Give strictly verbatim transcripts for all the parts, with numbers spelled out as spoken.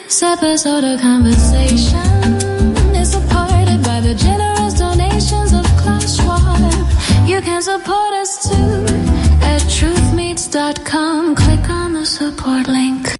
This episode of Conversation is supported by the generous donations of Klaus Schwab. You can support us too at truth meets dot com. Click on the support link.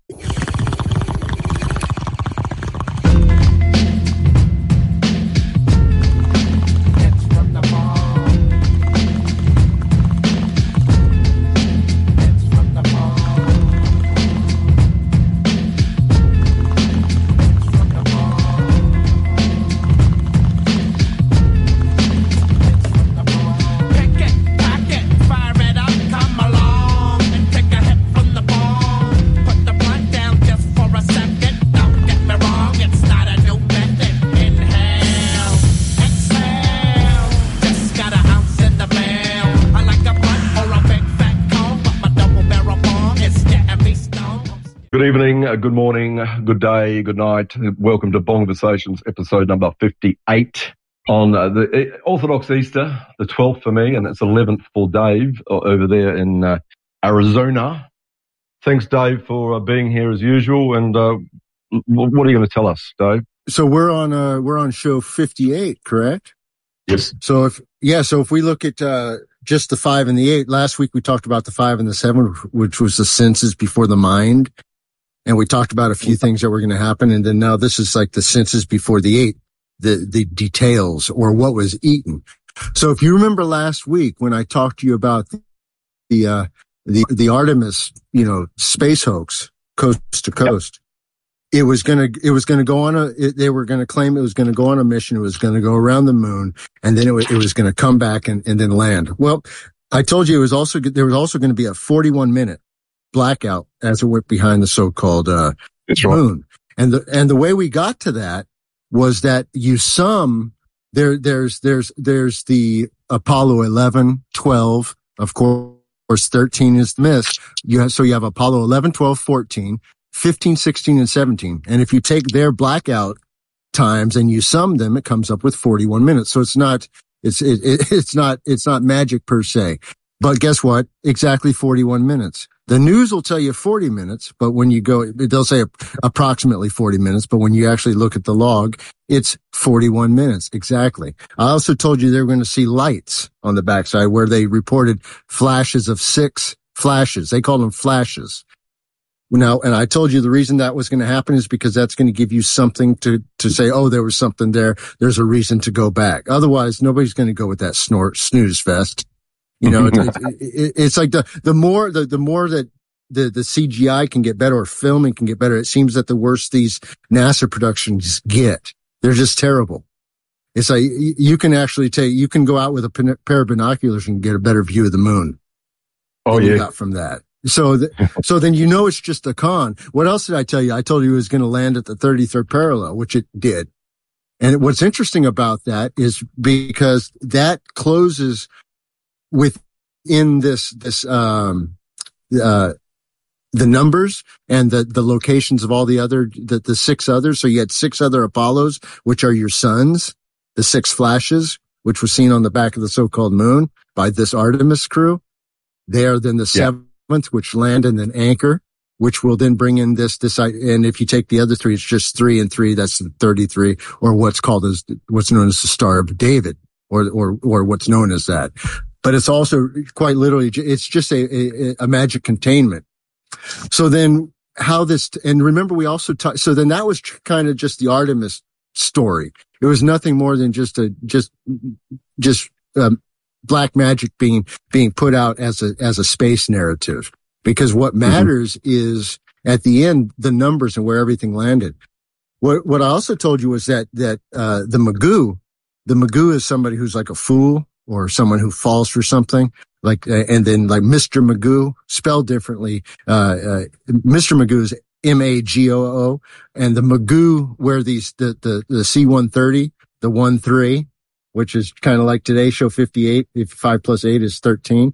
Good evening, uh, good morning, good day, good night. Welcome to Bongversations, episode number fifty-eight on uh, the uh, Orthodox Easter, the twelfth for me, and it's eleventh for Dave uh, over there in uh, Arizona. Thanks, Dave, for uh, being here as usual. And uh, what are you going to tell us, Dave? So we're on uh, we're on show fifty-eight, correct? Yes. So if yeah, so if we look at uh, just the five and the eight, last week we talked about the five and the seven, which was the senses before the mind. And we talked about a few things that were going to happen. And then now this is like the senses before the eight, the, the details or what was eaten. So if you remember last week when I talked to you about the, uh, the, the Artemis, you know, space hoax coast to coast, yep. it was going to, it was going to go on a, it, they were going to claim it was going to go on a mission. It was going to go around the moon and then it was, it was going to come back and, and then land. Well, I told you it was also, there was also going to be a forty-one minute blackout as it went behind the so-called uh That's right. moon. And the and the way we got to that was that you sum there there's there's there's the Apollo eleven, twelve, of course thirteen is the miss. You have so you have Apollo eleven, twelve, fourteen, fifteen, sixteen, and seventeen. And if you take their blackout times and you sum them, it comes up with forty-one minutes. So it's not it's it, it, it's not it's not magic per se. But guess what? Exactly forty-one minutes. The news will tell you forty minutes, but when you go, they'll say approximately forty minutes, but when you actually look at the log, it's forty-one minutes. Exactly. I also told you they were going to see lights on the backside where they reported flashes of six flashes. They called them flashes. Now, and I told you the reason that was going to happen is because that's going to give you something to, to say, oh, there was something there. There's a reason to go back. Otherwise, nobody's going to go with that snort, snooze fest. You know, it's, it's, it's like the, the more, the, the more that the, the C G I can get better or filming can get better, it seems that the worse these NASA productions get. They're just terrible. It's like you can actually take, you can go out with a pair of binoculars and get a better view of the moon. Oh, yeah. You got from that. So, th- so then you know it's just a con. What else did I tell you? I told you it was going to land at the thirty-third parallel, which it did. And what's interesting about that is because that closes within this, this, um, uh, the numbers and the, the locations of all the other, the, the six others. So you had six other Apollos, which are your suns, the six flashes, which was seen on the back of the so-called moon by this Artemis crew. They are then the yeah. seventh, which land and then anchor, which will then bring in this, this, and if you take the other three, it's just three and three. That's the thirty-three, or what's called as, what's known as the Star of David, or, or, or what's known as that. But it's also quite literally, it's just a, a, a magic containment. So then how this, and remember we also talked, so then that was kind of just the Artemis story. It was nothing more than just a, just, just, um, black magic being, being put out as a, as a space narrative. Because what matters mm-hmm. is at the end, the numbers and where everything landed. What, what I also told you was that, that, uh, the Magoo, the Magoo is somebody who's like a fool, or someone who falls for something, like, uh, and then like Mister Magoo, spelled differently. Uh, uh, Mister Magoo is M A G O O, and the Magoo where these, the, the, the C one thirty, the one three, which is kind of like today, show fifty-eight, if five plus eight is thirteen.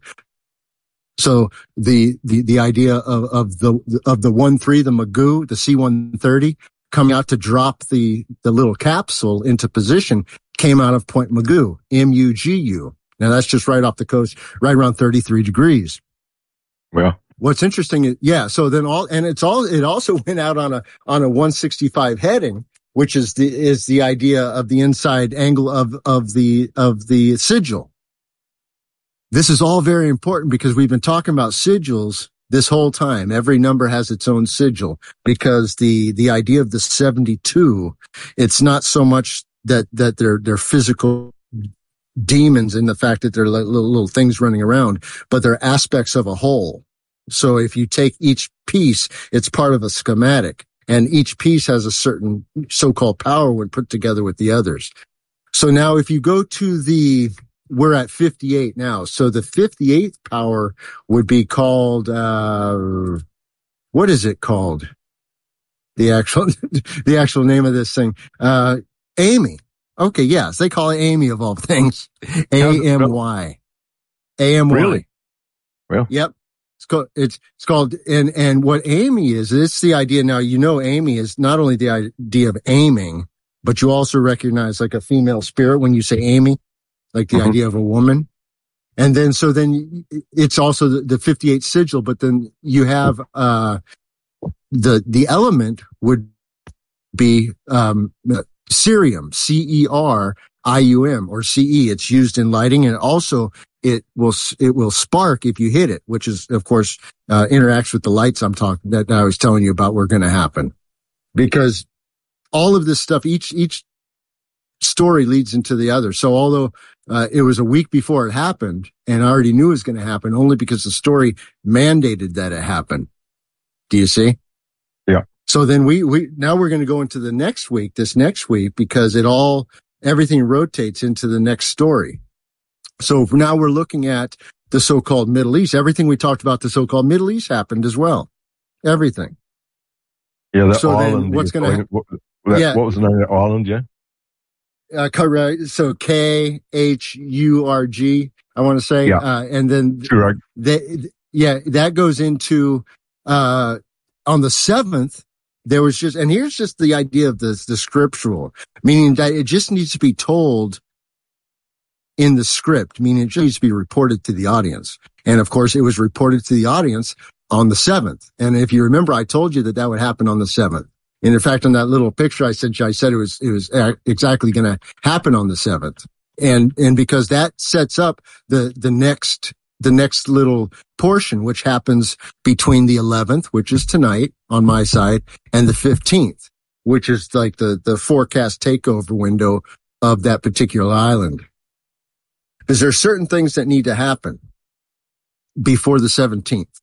So the, the, the idea of, of the, of the one three, the Magoo, the C one thirty, coming out to drop the, the little capsule into position came out of Point Magoo, M U G U. Now that's just right off the coast, right around thirty-three degrees. Well, what's interesting is, yeah, so then all, and it's all, it also went out on a, on a one sixty-five heading, which is the, is the idea of the inside angle of, of the, of the sigil. This is all very important because we've been talking about sigils this whole time. Every number has its own sigil because the, the idea of the seventy-two, it's not so much that, that they're, they're physical demons in the fact that they're like little, little things running around, but they're aspects of a whole. So if you take each piece, it's part of a schematic, and each piece has a certain so-called power when put together with the others. So now if you go to the, we're at fifty-eight now. So the fifty-eighth power would be called, uh, what is it called? The actual, the actual name of this thing, uh, Amy. Okay. Yes. They call it Amy of all things. A M Y. A M Y. Really? Well, yep. It's called, it's, it's called, and, and what Amy is, it's the idea. Now, you know, Amy is not only the idea of aiming, but you also recognize like a female spirit when you say Amy, like the mm-hmm. idea of a woman. And then, so then it's also the, the fifty-eight sigil, but then you have, uh, the, the element would be, um, cerium, C E R I U M, or C E. It's used in lighting, and also it will, it will spark if you hit it, which is, of course, uh, interacts with the lights I'm talking, that I was telling you about were going to happen. Because all of this stuff, each, each story leads into the other. So although, uh, it was a week before it happened, and I already knew it was going to happen only because the story mandated that it happen. Do you see? Yeah. So then we, we, now we're going to go into the next week, this next week, because it all, everything rotates into the next story. So now we're looking at the so-called Middle East. Everything we talked about the so-called Middle East happened as well. Everything. Yeah. That so island. Then what's going to, what, that, yeah. what was the name of that island? Yeah. Uh, correct. So K H U R G, I want to say. Yeah. Uh, and then, Correct. They, yeah, that goes into, uh, on the seventh, there was just, and here's just the idea of the, the scriptural, meaning that it just needs to be told in the script, meaning it just needs to be reported to the audience. And of course, it was reported to the audience on the seventh. And if you remember, I told you that that would happen on the seventh. And in fact, on that little picture I sent you, I said it was, it was exactly going to happen on the seventh. And, and because that sets up the, the next, the next little portion, which happens between the eleventh, which is tonight on my side, and the fifteenth, which is like the, the forecast takeover window of that particular island. Because there are certain things that need to happen before the seventeenth.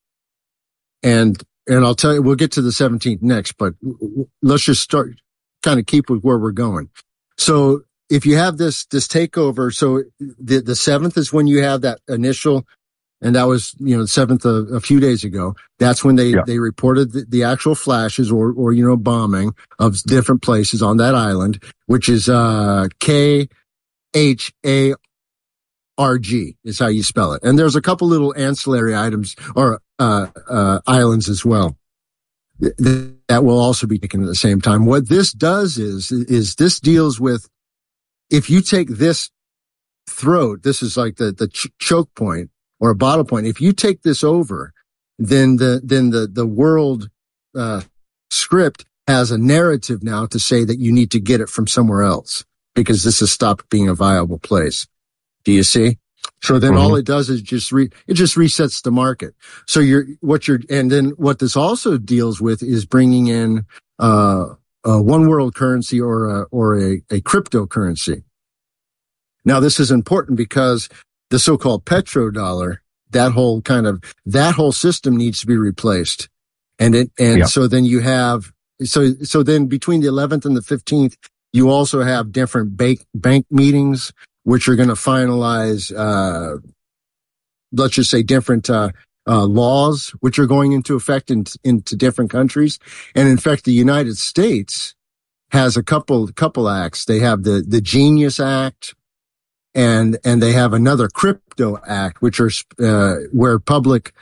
And, and I'll tell you, we'll get to the seventeenth next, but let's just start, kind of keep with where we're going. So if you have this, this takeover, so the, the seventh is when you have that initial, and that was, you know, the seventh of a few days ago. That's when they, yeah. they reported the, the actual flashes or, or, you know, bombing of different places on that island, which is, uh, K H A R G is how you spell it. And there's a couple little ancillary items or, uh, uh, islands as well that, that will also be taken at the same time. What this does is, is this deals with, if you take this throat, this is like the, the ch- choke point, or a bottle point. If you take this over, then the, then the, the world, uh, script has a narrative now to say that you need to get it from somewhere else because this has stopped being a viable place. Do you see? So then mm-hmm. all it does is just re, it just resets the market. So you're, what you're, and then what this also deals with is bringing in, uh, a one world currency or a, or a, a cryptocurrency. Now this is important because the so-called petrodollar, that whole kind of, that whole system needs to be replaced. And it, and yeah. so then you have, so, so then between the eleventh and the fifteenth, you also have different bank, bank meetings, which are going to finalize, uh, let's just say different, uh, uh, laws, which are going into effect in, into different countries. And in fact, the United States has a couple, couple acts. They have the, the Genius Act, and, and they have another Crypto Act, which are, uh, where public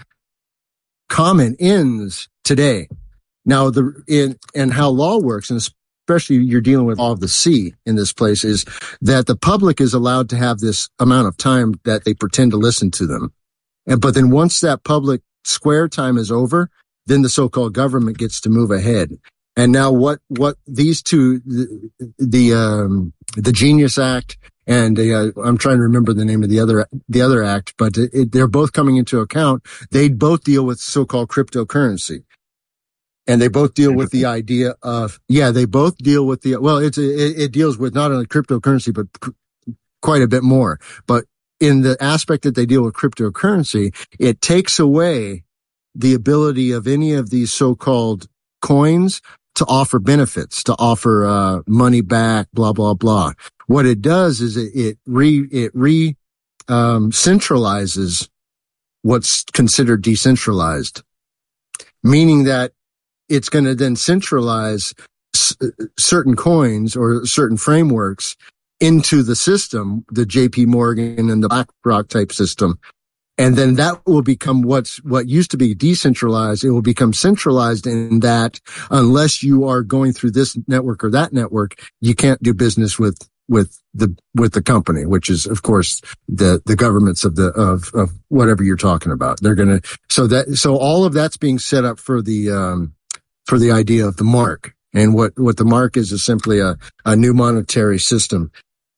comment ends today. Now, the, in, and how law works, and especially you're dealing with all of the sea in this place, is that the public is allowed to have this amount of time that they pretend to listen to them. And, but then once that public square time is over, then the so-called government gets to move ahead. And now what, what these two, the, the, um, the Genius Act and, uh, I'm trying to remember the name of the other, the other act, but it, they're both coming into account. They both deal with so-called cryptocurrency. And they both deal with the idea of, yeah, they both deal with the, well, it's, it, it deals with not only cryptocurrency, but quite a bit more. But in the aspect that they deal with cryptocurrency, it takes away the ability of any of these so-called coins to offer benefits, to offer, uh, money back, blah, blah, blah. What it does is it, it re, it re, um, centralizes what's considered decentralized, meaning that it's going to then centralize s- certain coins or certain frameworks into the system, the J P Morgan and the BlackRock type system. And then that will become what's, what used to be decentralized. It will become centralized in that unless you are going through this network or that network, you can't do business with, with the, with the company, which is, of course, the, the governments of the, of, of whatever you're talking about. They're going to, so that, so all of that's being set up for the, um, for the idea of the mark. And what, what the mark is, is simply a, a new monetary system,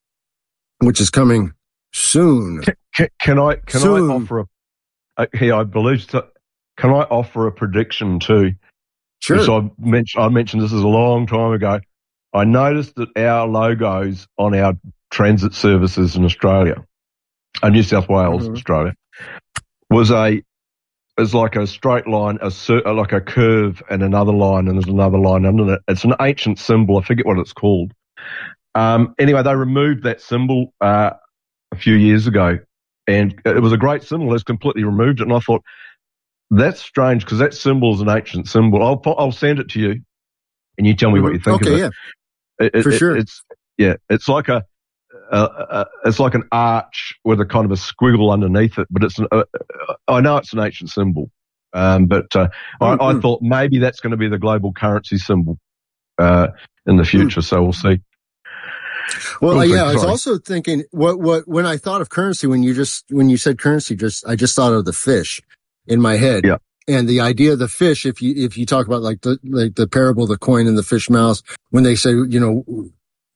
which is coming soon. Can, can, can I, can soon. I offer a, uh, here, I believe, so, can I offer a prediction too? Sure. So I mentioned, I mentioned this is a long time ago. I noticed that our logos on our transit services in Australia, uh, New South Wales, mm-hmm. Australia, was a, is like a straight line, a like a curve and another line, and there's another line under it. It's an ancient symbol. I forget what it's called. Um, anyway, they removed that symbol, uh, a few years ago, and it was a great symbol. It's completely removed it. And I thought, that's strange because that symbol is an ancient symbol. I'll, I'll send it to you and you tell me mm-hmm. what you think okay, of it. Yeah. It, For it, sure. It's, yeah, it's like a, uh, uh, it's like an arch with a kind of a squiggle underneath it, but it's, an, uh, I know it's an ancient symbol. Um, but, uh, mm-hmm. I, I thought maybe that's going to be the global currency symbol, uh, in the future. Mm. So we'll see. Well, we'll yeah, I was sorry. also thinking what, what, when I thought of currency, when you just, when you said currency, just, I just thought of the fish in my head. Yeah. And the idea of the fish, if you, if you talk about like the, like the parable of the coin and the fish mouse, when they say, you know,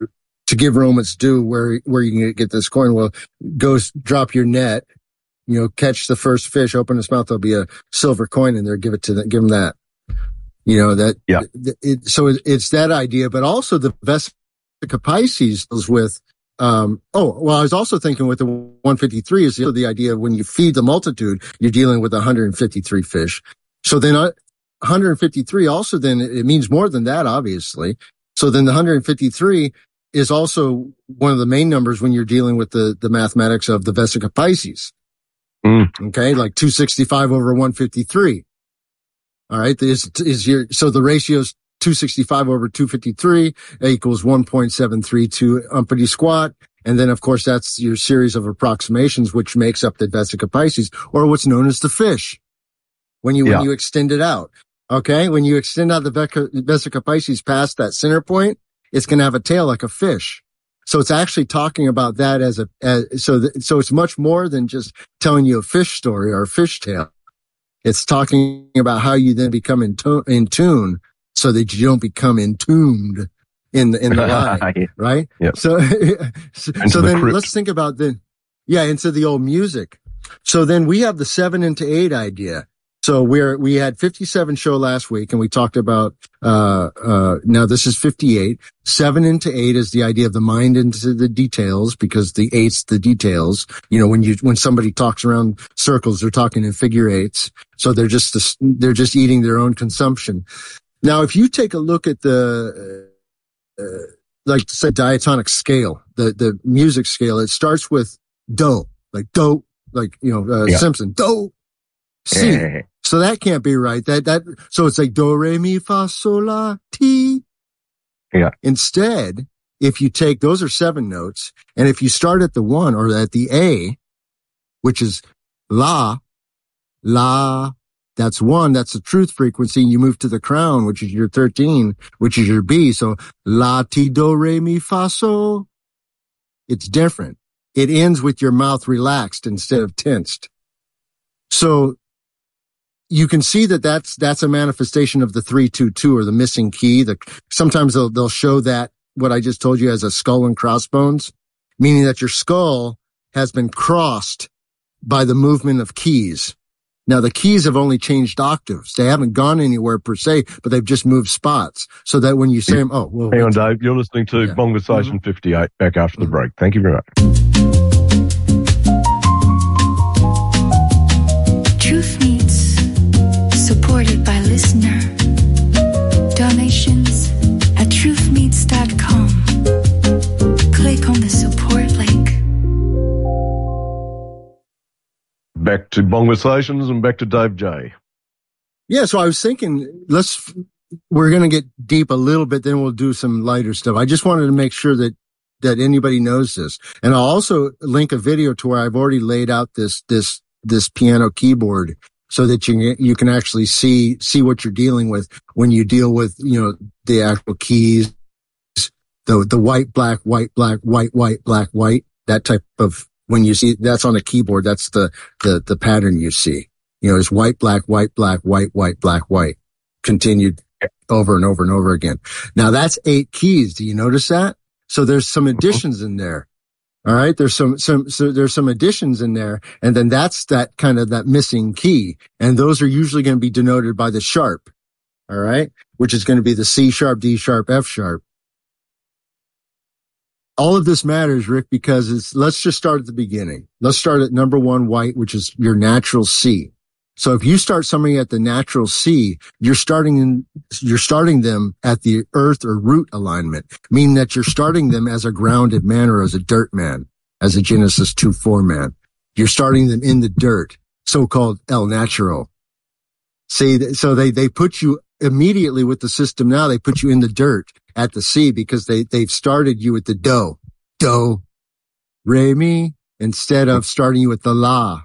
to give Rome its due, where, where you can get this coin, well, go drop your net, you know, catch the first fish, open its mouth, there'll be a silver coin in there, give it to them, give them that. You know, that, yeah. It, so it, it's that idea, but also the Vesica Pisces deals with, Um, oh, well, I was also thinking with the one fifty-three is the, the idea of when you feed the multitude, you're dealing with one hundred fifty-three fish. So then uh, one hundred fifty-three also then, it means more than that, obviously. So then the one hundred fifty-three is also one of the main numbers when you're dealing with the, the mathematics of the Vesica Pisces. Mm. Okay. Like two sixty-five over one fifty-three. All right. Is, is your, so the ratio's two sixty-five over two fifty-three equals one point seven three two umpity squat. And then, of course, that's your series of approximations, which makes up the Vesica Pisces, or what's known as the fish, when you, yeah. when you extend it out. Okay. When you extend out the Vesica Pisces past that center point, it's going to have a tail like a fish. So it's actually talking about that as a, as, so, th- so it's much more than just telling you a fish story or a fish tale. It's talking about how you then become in, to- in tune so that you don't become entombed in the, in the lie, right? Yep. So, so, so then the let's think about the, yeah, into the old music. So then we have the seven into eight idea. So we're, we had fifty-seven show last week and we talked about, uh, uh, now this is fifty-eight. Seven into eight is the idea of the mind into the details because the eight's the details. You know, when you, when somebody talks around circles, they're talking in figure eights. So they're just, they're just eating their own consumption. Now, if you take a look at the, uh, like say diatonic scale, the, the music scale, it starts with do, like do, like, you know, uh, yeah. Simpson, do, si. Yeah. So that can't be right. That, that, so it's like do, re, mi, fa, sol, la, ti. Yeah. Instead, if you take, those are seven notes. And if you start at the one or at the A, which is la, la, that's one, that's the truth frequency. You move to the crown, which is your thirteen, which is your B. So la, ti, do, re, mi, fa, sol. It's different. It ends with your mouth relaxed instead of tensed. So you can see that that's, that's a manifestation of the three two two or the missing key. The, sometimes they'll, they'll show that what I just told you as a skull and crossbones, meaning that your skull has been crossed by the movement of keys. Now, the keys have only changed octaves. They haven't gone anywhere per se, but they've just moved spots so that when you say them, oh, well. Hang on, Dave. You're listening to yeah. Bonversation mm-hmm. fifty-eight, back after mm-hmm. the break. Thank you very much. Truth Meets, supported by listener. Donations at truth meets dot com. Click on the support link. Back to Bonversations and back to Dave J. Yeah, so I was thinking, let's, we're going to get deep a little bit, then we'll do some lighter stuff. I just wanted to make sure that, that anybody knows this. And I'll also link a video to where I've already laid out this, this, this piano keyboard so that you, you can actually see, see what you're dealing with when you deal with, you know, the actual keys, the, the white, black, white, black, white, white, black, white, that type of, when you see that's on a keyboard, that's the, the, the pattern you see. You know, it's white, black, white, black, white, white, black, white, continued over and over and over again. Now that's eight keys. Do you notice that? So there's some additions in there. All right. There's some, some, so there's some additions in there. And then that's that kind of that missing key. And those are usually going to be denoted by the sharp. All right. Which is going to be the C sharp, D sharp, F sharp. All of this matters, Rick, because it's, let's just start at the beginning. Let's start at number one, white, which is your natural C. So if you start somebody at the natural C, you're starting in, you're starting them at the earth or root alignment, meaning that you're starting them as a grounded man or as a dirt man, as a Genesis two four man. You're starting them in the dirt, so-called El Natural. See, so they, they put you immediately with the system now, they put you in the dirt at the C because they, they've started you with the do, do, re, mi, instead of starting you with the la.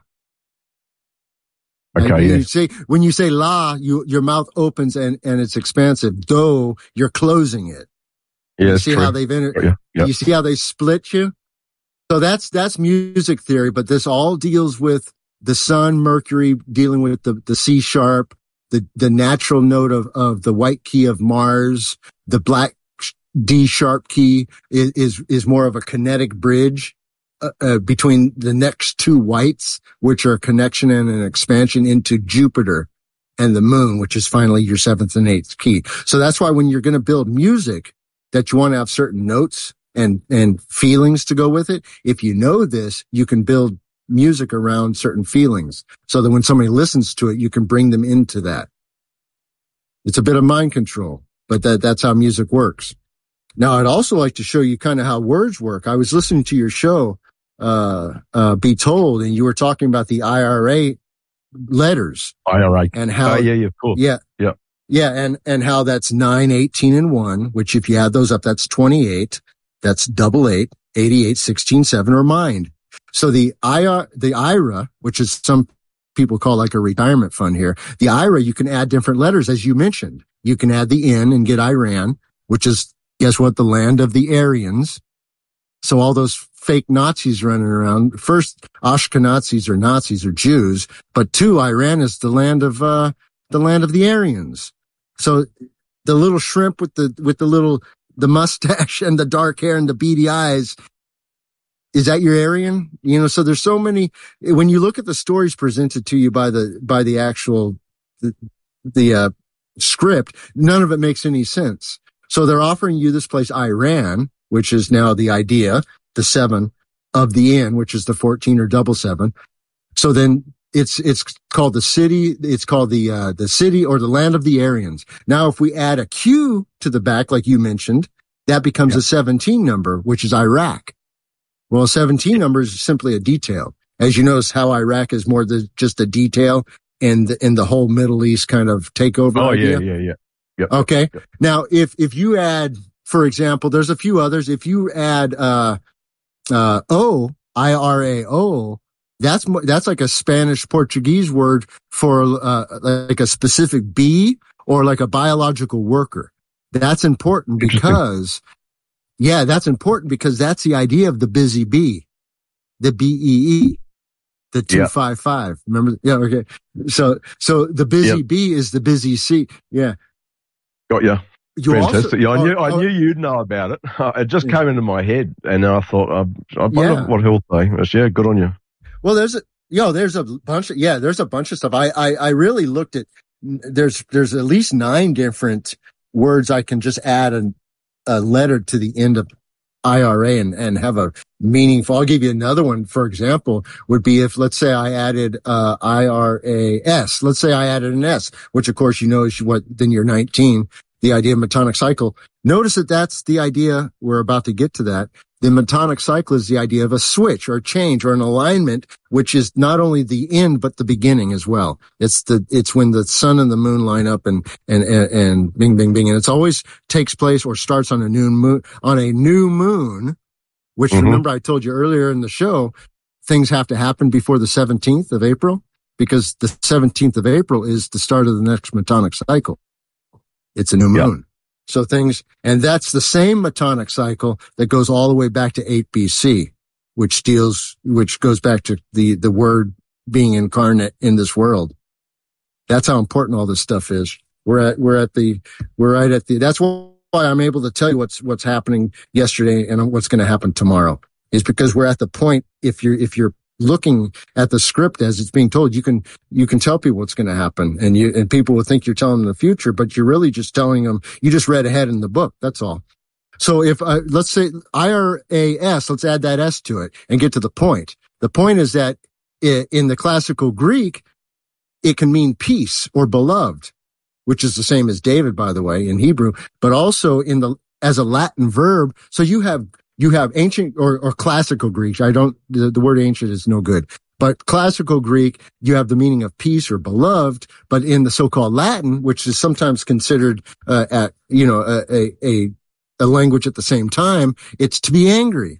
Okay. When yeah. you say, when you say la, you, your mouth opens and, and it's expansive. Do, you're closing it. Yeah. You see true. how they've, inter- yeah, yeah. you see how they split you? So that's, that's music theory, but this all deals with the sun, Mercury, dealing with the, the C sharp, the, the natural note of, of the white key of Mars, the black D sharp key is, is, is more of a kinetic bridge, uh, uh, between the next two whites, which are a connection and an expansion into Jupiter and the moon, which is finally your seventh and eighth key. So that's why when you're going to build music that you want to have certain notes and, and feelings to go with it. If you know this, you can build music around certain feelings so that when somebody listens to it, you can bring them into that. It's a bit of mind control, but that, that's how music works. Now, I'd also like to show you kind of how words work. I was listening to your show, uh, uh, Be Told, and you were talking about the I R A letters. I R A. And how, uh, yeah, yeah, of course. Yeah. Yeah. Yeah. And, and how that's nine, eighteen, and one, which if you add those up, that's twenty-eight. That's double eight, eighty-eight, sixteen, seven, or mind. So the I R, the I R A, which is some people call like a retirement fund here, the I R A, you can add different letters, as you mentioned. You can add the N and get Iran, which is, guess what? The land of the Aryans. So all those fake Nazis running around. First, Ashkenazis or Nazis or Jews, but two, Iran is the land of, uh, the land of the Aryans. So the little shrimp with the, with the little, the mustache and the dark hair and the beady eyes, is that your Aryan? You know, so there's so many, when you look at the stories presented to you by the, by the actual, the, the uh, script, none of it makes any sense. So they're offering you this place, Iran, which is now the idea, the seven of the N, which is the fourteen or double seven. So then it's, it's called the city, it's called the, uh, the city or the land of the Aryans. Now, if we add a Q to the back, like you mentioned, that becomes yeah. a seventeen number, which is Iraq. Well, a seventeen number is simply a detail. As you notice how Iraq is more than just a detail in the, in the whole Middle East kind of takeover. Oh, idea. yeah, yeah, yeah. Yep. Okay. Yep. Now, if, if you add, for example, there's a few others. If you add, uh, uh, O, I R A O, that's, that's like a Spanish Portuguese word for, uh, like a specific bee or like a biological worker. That's important because, yeah, that's important because that's the idea of the busy bee, the B E E. The two five five. Yeah. Remember? Yeah. Okay. So, so the busy yep. bee is the busy C. Yeah. Got you. You Fantastic. Also, yeah, I knew, oh, I knew you'd know about it. It just yeah. came into my head, and I thought, I, I wonder yeah. what he'll say. But yeah, good on you. Well, there's a, yo, there's a bunch of, yeah, there's a bunch of stuff. I, I, I really looked at, there's, there's at least nine different words I can just add a, a letter to the end of I R A and, and have a meaningful. I'll give you another one. For example, would be if, let's say I added, uh, I R A S. Let's say I added an S, which of course you know is what, then you're nineteen. The idea of Metonic cycle. Notice that that's the idea. We're about to get to that. The Metonic cycle is the idea of a switch or a change or an alignment, which is not only the end, but the beginning as well. It's the, it's when the sun and the moon line up and, and, and, and bing, bing, bing. And it's always takes place or starts on a new moon, on a new moon, which mm-hmm. remember I told you earlier in the show, things have to happen before the seventeenth of April because the seventeenth of April is the start of the next Metonic cycle. It's a new moon. Yep. So things, and that's the same Metonic cycle that goes all the way back to eight B C, which deals, which goes back to the, the word being incarnate in this world. That's how important all this stuff is. We're at, we're at the, we're right at the, that's why I'm able to tell you what's, what's happening yesterday and what's going to happen tomorrow is because we're at the point, if you're, if you're looking at the script as it's being told, you can, you can tell people what's going to happen and you, and people will think you're telling them the future, but you're really just telling them, you just read ahead in the book. That's all. So if, uh, let's say I R A S, let's add that S to it and get to the point. The point is that in the classical Greek, it can mean peace or beloved, which is the same as David, by the way, in Hebrew, but also in the, as a Latin verb. So you have You have ancient or, or classical Greek. I don't, the, the word ancient is no good, but classical Greek, you have the meaning of peace or beloved, but in the so-called Latin, which is sometimes considered, uh, at, you know, a, a, a language at the same time, it's to be angry.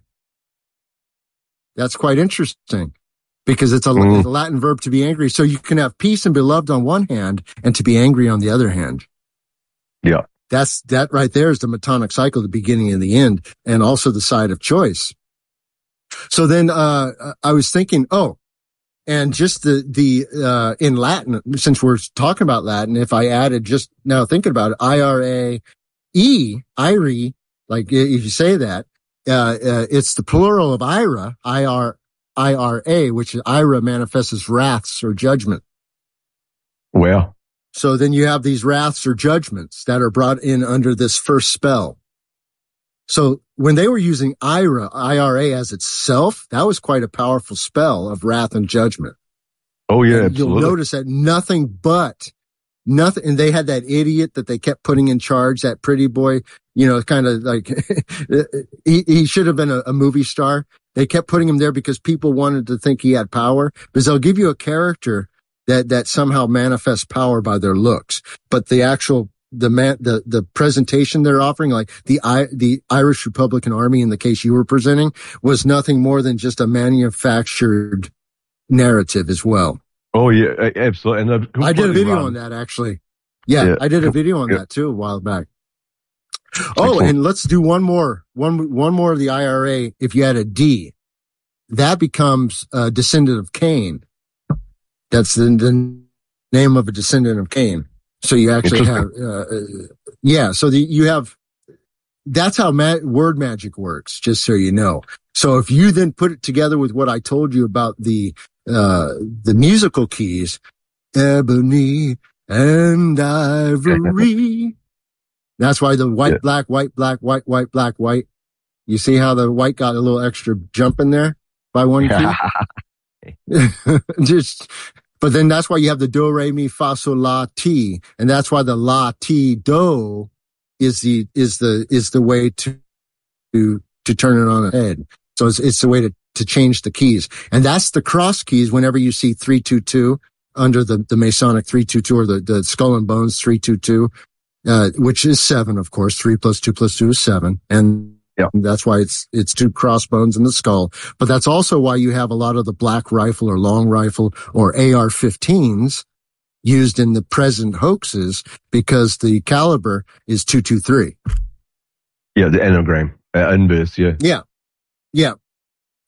That's quite interesting because it's a, mm. it's a Latin verb to be angry. So you can have peace and beloved on one hand and to be angry on the other hand. Yeah. That's, that right there is the Metonic cycle, the beginning and the end, and also the side of choice. So then, uh, I was thinking, oh, and just the, the, uh, in Latin, since we're talking about Latin, if I added just now thinking about it, I R A E, I R E, like if you say that, uh, uh, it's the plural of ira, I R, I R A, which is ira manifests as wraths or judgment. Well. So then you have these wraths or judgments that are brought in under this first spell. So when they were using ira, I R A as itself, that was quite a powerful spell of wrath and judgment. Oh yeah, and absolutely. You'll notice that nothing but nothing, and they had that idiot that they kept putting in charge, that pretty boy, you know, kind of like, he, he should have been a, a movie star. They kept putting him there because people wanted to think he had power, because they'll give you a character that, that somehow manifests power by their looks. But the actual, the man, the, the presentation they're offering, like the I, the Irish Republican Army in the case you were presenting, was nothing more than just a manufactured narrative as well. Oh yeah, absolutely. And I did a video run. on that actually. Yeah, yeah, I did a video on yeah. that too a while back. Oh, Excellent. And let's do one more, one, one more of the I R A. If you add a D, that becomes a descendant of Cain. That's the, the name of a descendant of Cain. So you actually have, uh, yeah, so the, you have, that's how ma- word magic works, just so you know. So if you then put it together with what I told you about the, uh, the musical keys, ebony and ivory. That's why the white, yeah. black, white, black, white, white, black, white. You see how the white got a little extra jump in there by one key? Just, but then that's why you have the do, re, mi, fa, sol, la, ti. And that's why the la, ti, do is the, is the, is the way to, to, to turn it on its head. So it's, it's the way to, to change the keys. And that's the cross keys whenever you see three two two under the, the Masonic three two two or the, the Skull and Bones three two two, uh, which is seven, of course. Three plus two plus two is seven. And yeah. that's why it's, it's two crossbones in the skull. But that's also why you have a lot of the black rifle or long rifle or A R fifteens used in the present hoaxes because the caliber is two two three. Yeah, the anagram, uh, inverse, yeah. Yeah. Yeah.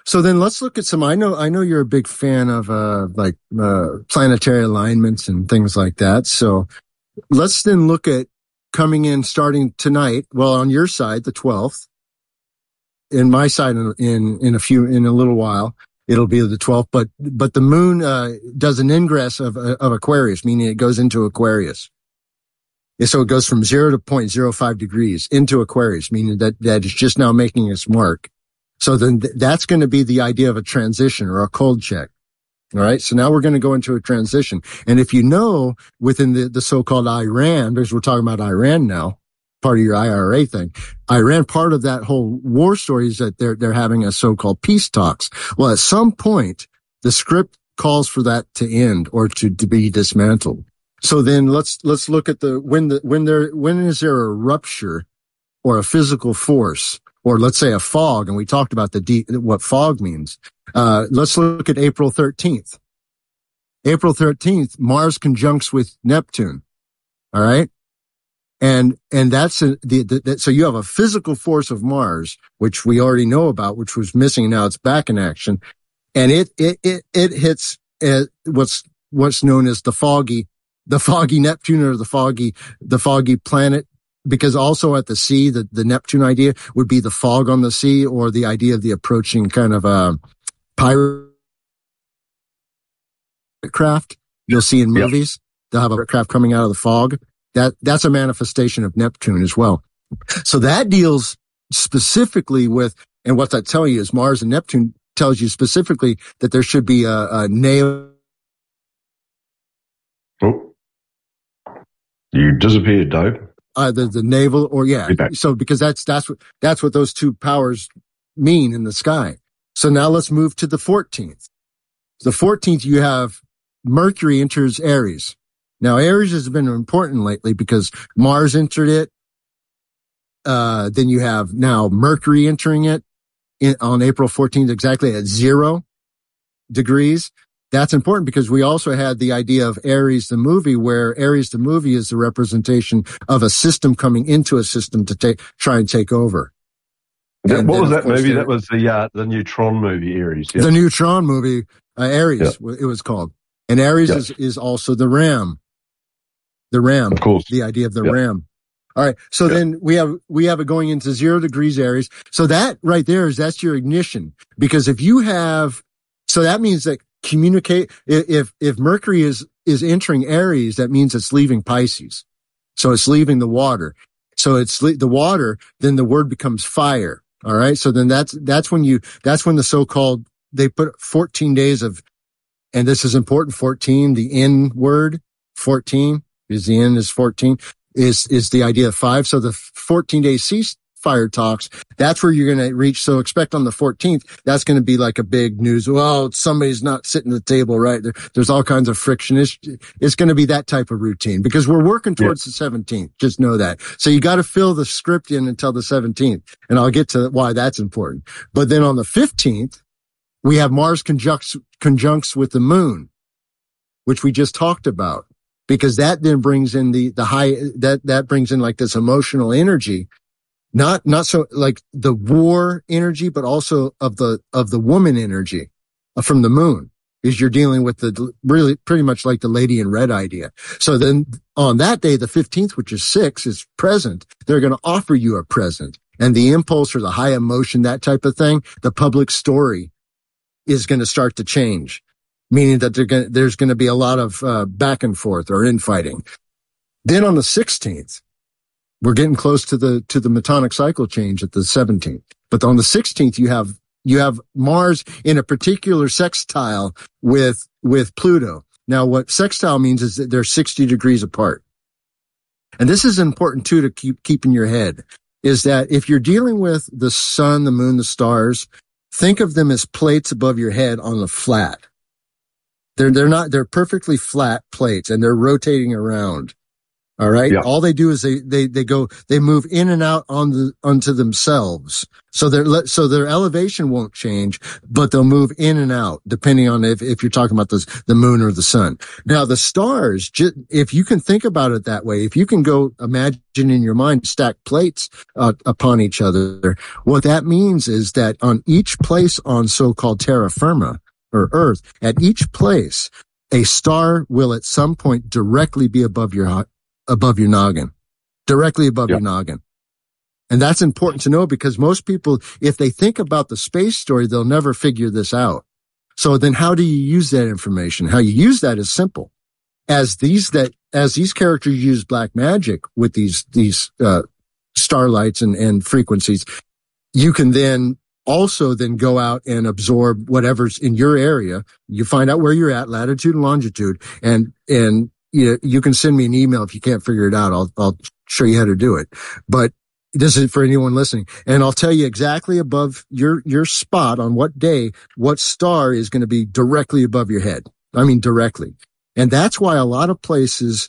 So then let's look at some, I know, I know you're a big fan of, uh, like, uh, planetary alignments and things like that. So let's then look at coming in starting tonight. Well, on your side, the twelfth. In my side, in, in, in a few, in a little while, it'll be the twelfth, but, but the moon, uh, does an ingress of, of Aquarius, meaning it goes into Aquarius. And so it goes from zero to zero point zero five degrees into Aquarius, meaning that, that it's just now making its mark. So then th- that's going to be the idea of a transition or a cold check. All right. So now we're going to go into a transition. And if you know, within the, the so-called Iran, because we're talking about Iran now, part of your I R A thing, Iran, part of that whole war story is that they're, they're having a so-called peace talks. Well, at some point, the script calls for that to end or to, to be dismantled. So then let's, let's look at the, when the, when there, when is there a rupture or a physical force, or let's say a fog, and we talked about the deep, what fog means. Uh, let's look at April thirteenth. April thirteenth, Mars conjuncts with Neptune. All right. And, and that's a, the, the, the, so you have a physical force of Mars, which we already know about, which was missing. Now it's back in action. And it, it, it, it hits uh, what's, what's known as the foggy, the foggy Neptune or the foggy, the foggy planet. Because also at the sea, the, the Neptune idea would be the fog on the sea, or the idea of the approaching kind of a pirate craft you'll see in movies. Yep. They'll have a craft coming out of the fog. That, that's a manifestation of Neptune as well. So that deals specifically with, and what that tells you is Mars and Neptune tells you specifically that there should be a, a nail. Oh, you disappeared, Dave. Uh, the, the naval or yeah. So because that's, that's what, that's what those two powers mean in the sky. So now let's move to the fourteenth. The fourteenth, you have Mercury enters Aries. Now Aries has been important lately because Mars entered it. Uh, then you have now Mercury entering it in, on April fourteenth, exactly at zero degrees. That's important because we also had the idea of Aries, the movie, where Aries, the movie, is the representation of a system coming into a system to take, try and take over. That, and what then, was that movie? There, that was the, uh, the Neutron movie, Aries. Yes. The Neutron movie, uh, Aries, yeah. It was called. And Aries yeah. is, is also the ram. The ram. Of course. The idea of the yeah. ram. All right. So yeah. then we have, we have it going into zero degrees Aries. So that right there is, that's your ignition. Because if you have, so that means that communicate, if, if Mercury is, is entering Aries, that means it's leaving Pisces. So it's leaving the water. So it's le- the water, then the word becomes fire. All right. So then that's, that's when you, that's when the so-called, they put fourteen days of, and this is important, fourteen, the N word, fourteen, is the N is fourteen, is, is the idea of five. So the fourteen day ceasefire talks, that's where you're going to reach. So expect on the fourteenth, that's going to be like a big news. Well, somebody's not sitting at the table, right? There, there's all kinds of friction. It's, it's going to be that type of routine because we're working towards yeah. the seventeenth. Just know that. So you got to fill the script in until the seventeenth. And I'll get to why that's important. But then on the fifteenth, we have Mars conjuncts, conjuncts with the moon, which we just talked about, because that then brings in the, the high, that, that brings in like this emotional energy. Not, not so like the war energy, but also of the, of the woman energy from the moon, is you're dealing with the really pretty much like the lady in red idea. So then on that day, the fifteenth, which is six, is present. They're going to offer you a present, and the impulse or the high emotion, that type of thing, the public story is going to start to change, meaning that they're going there's going to be a lot of, uh, back and forth or infighting. Then on the sixteenth, we're getting close to the, to the Metonic cycle change at the seventeenth. But on the sixteenth, you have, you have Mars in a particular sextile with, with Pluto. Now, what sextile means is that they're sixty degrees apart. And this is important too to keep, keep in your head, is that if you're dealing with the sun, the moon, the stars, think of them as plates above your head on the flat. They're, they're not, they're perfectly flat plates and they're rotating around. All right. Yeah. All they do is they, they, they go, they move in and out on the, onto themselves. So their, so their elevation won't change, but they'll move in and out depending on if, if you're talking about the, the moon or the sun. Now the stars, if you can think about it that way, if you can go imagine in your mind stack plates uh, upon each other, what that means is that on each place on so-called terra firma or Earth, at each place, a star will at some point directly be above your above your noggin, directly above yeah. your noggin. And that's important to know because most people, if they think about the space story, they'll never figure this out. So then how do you use that information? How you use that is simple. As these that, as these characters use black magic with these, these, uh, starlights and, and frequencies, you can then also then go out and absorb whatever's in your area. You find out where you're at, latitude and longitude, and, and, You, you can send me an email if you can't figure it out. I'll, I'll show you how to do it. But this is for anyone listening. And I'll tell you exactly above your, your spot on what day, what star is going to be directly above your head. I mean, directly. And that's why a lot of places,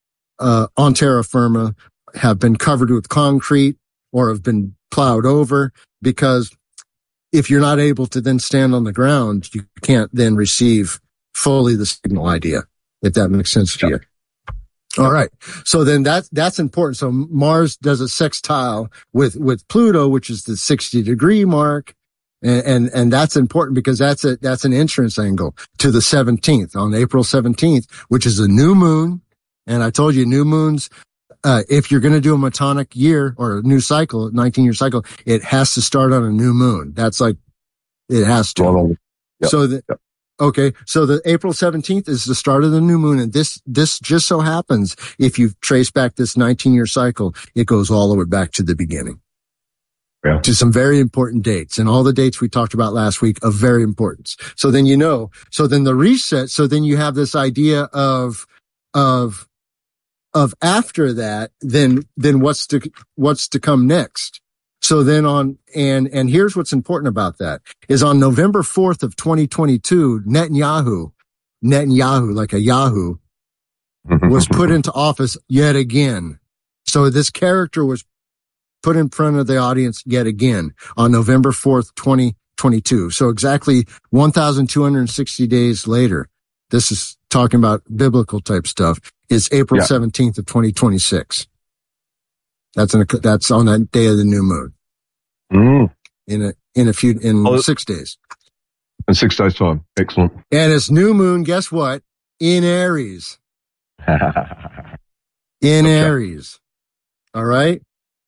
uh, on terra firma have been covered with concrete or have been plowed over, because if you're not able to then stand on the ground, you can't then receive fully the signal idea. If that makes sense to you. All right. So then that, that's important. So Mars does a sextile with, with Pluto, which is the sixty degree mark. And, and, and that's important because that's a, that's an entrance angle to the seventeenth on April seventeenth, which is a new moon. And I told you new moons, uh, if you're going to do a Metonic year or a new cycle, nineteen year cycle, it has to start on a new moon. That's like, it has to. Yep. So the, yep. Okay, so the April seventeenth is the start of the new moon, and this, this just so happens, if you trace back this nineteen year cycle, it goes all the way back to the beginning. Yeah. To some very important dates, and all the dates we talked about last week of very importance. So then you know, so then the reset, so then you have this idea of, of, of after that, then, then what's to, what's to come next. So then on, and, and here's what's important about that is on November fourth of twenty twenty-two, Netanyahu, Netanyahu, like a Yahoo, was put into office yet again. So this character was put in front of the audience yet again on November fourth, twenty twenty-two. So exactly one thousand two hundred sixty days later, this is talking about biblical type stuff, is April yeah. seventeenth of twenty twenty-six. That's in a, that's on that day of the new moon. Mm. In a, in a few, in oh, six days. In six days time. Excellent. And it's new moon, guess what? In Aries. in okay. Aries. All right.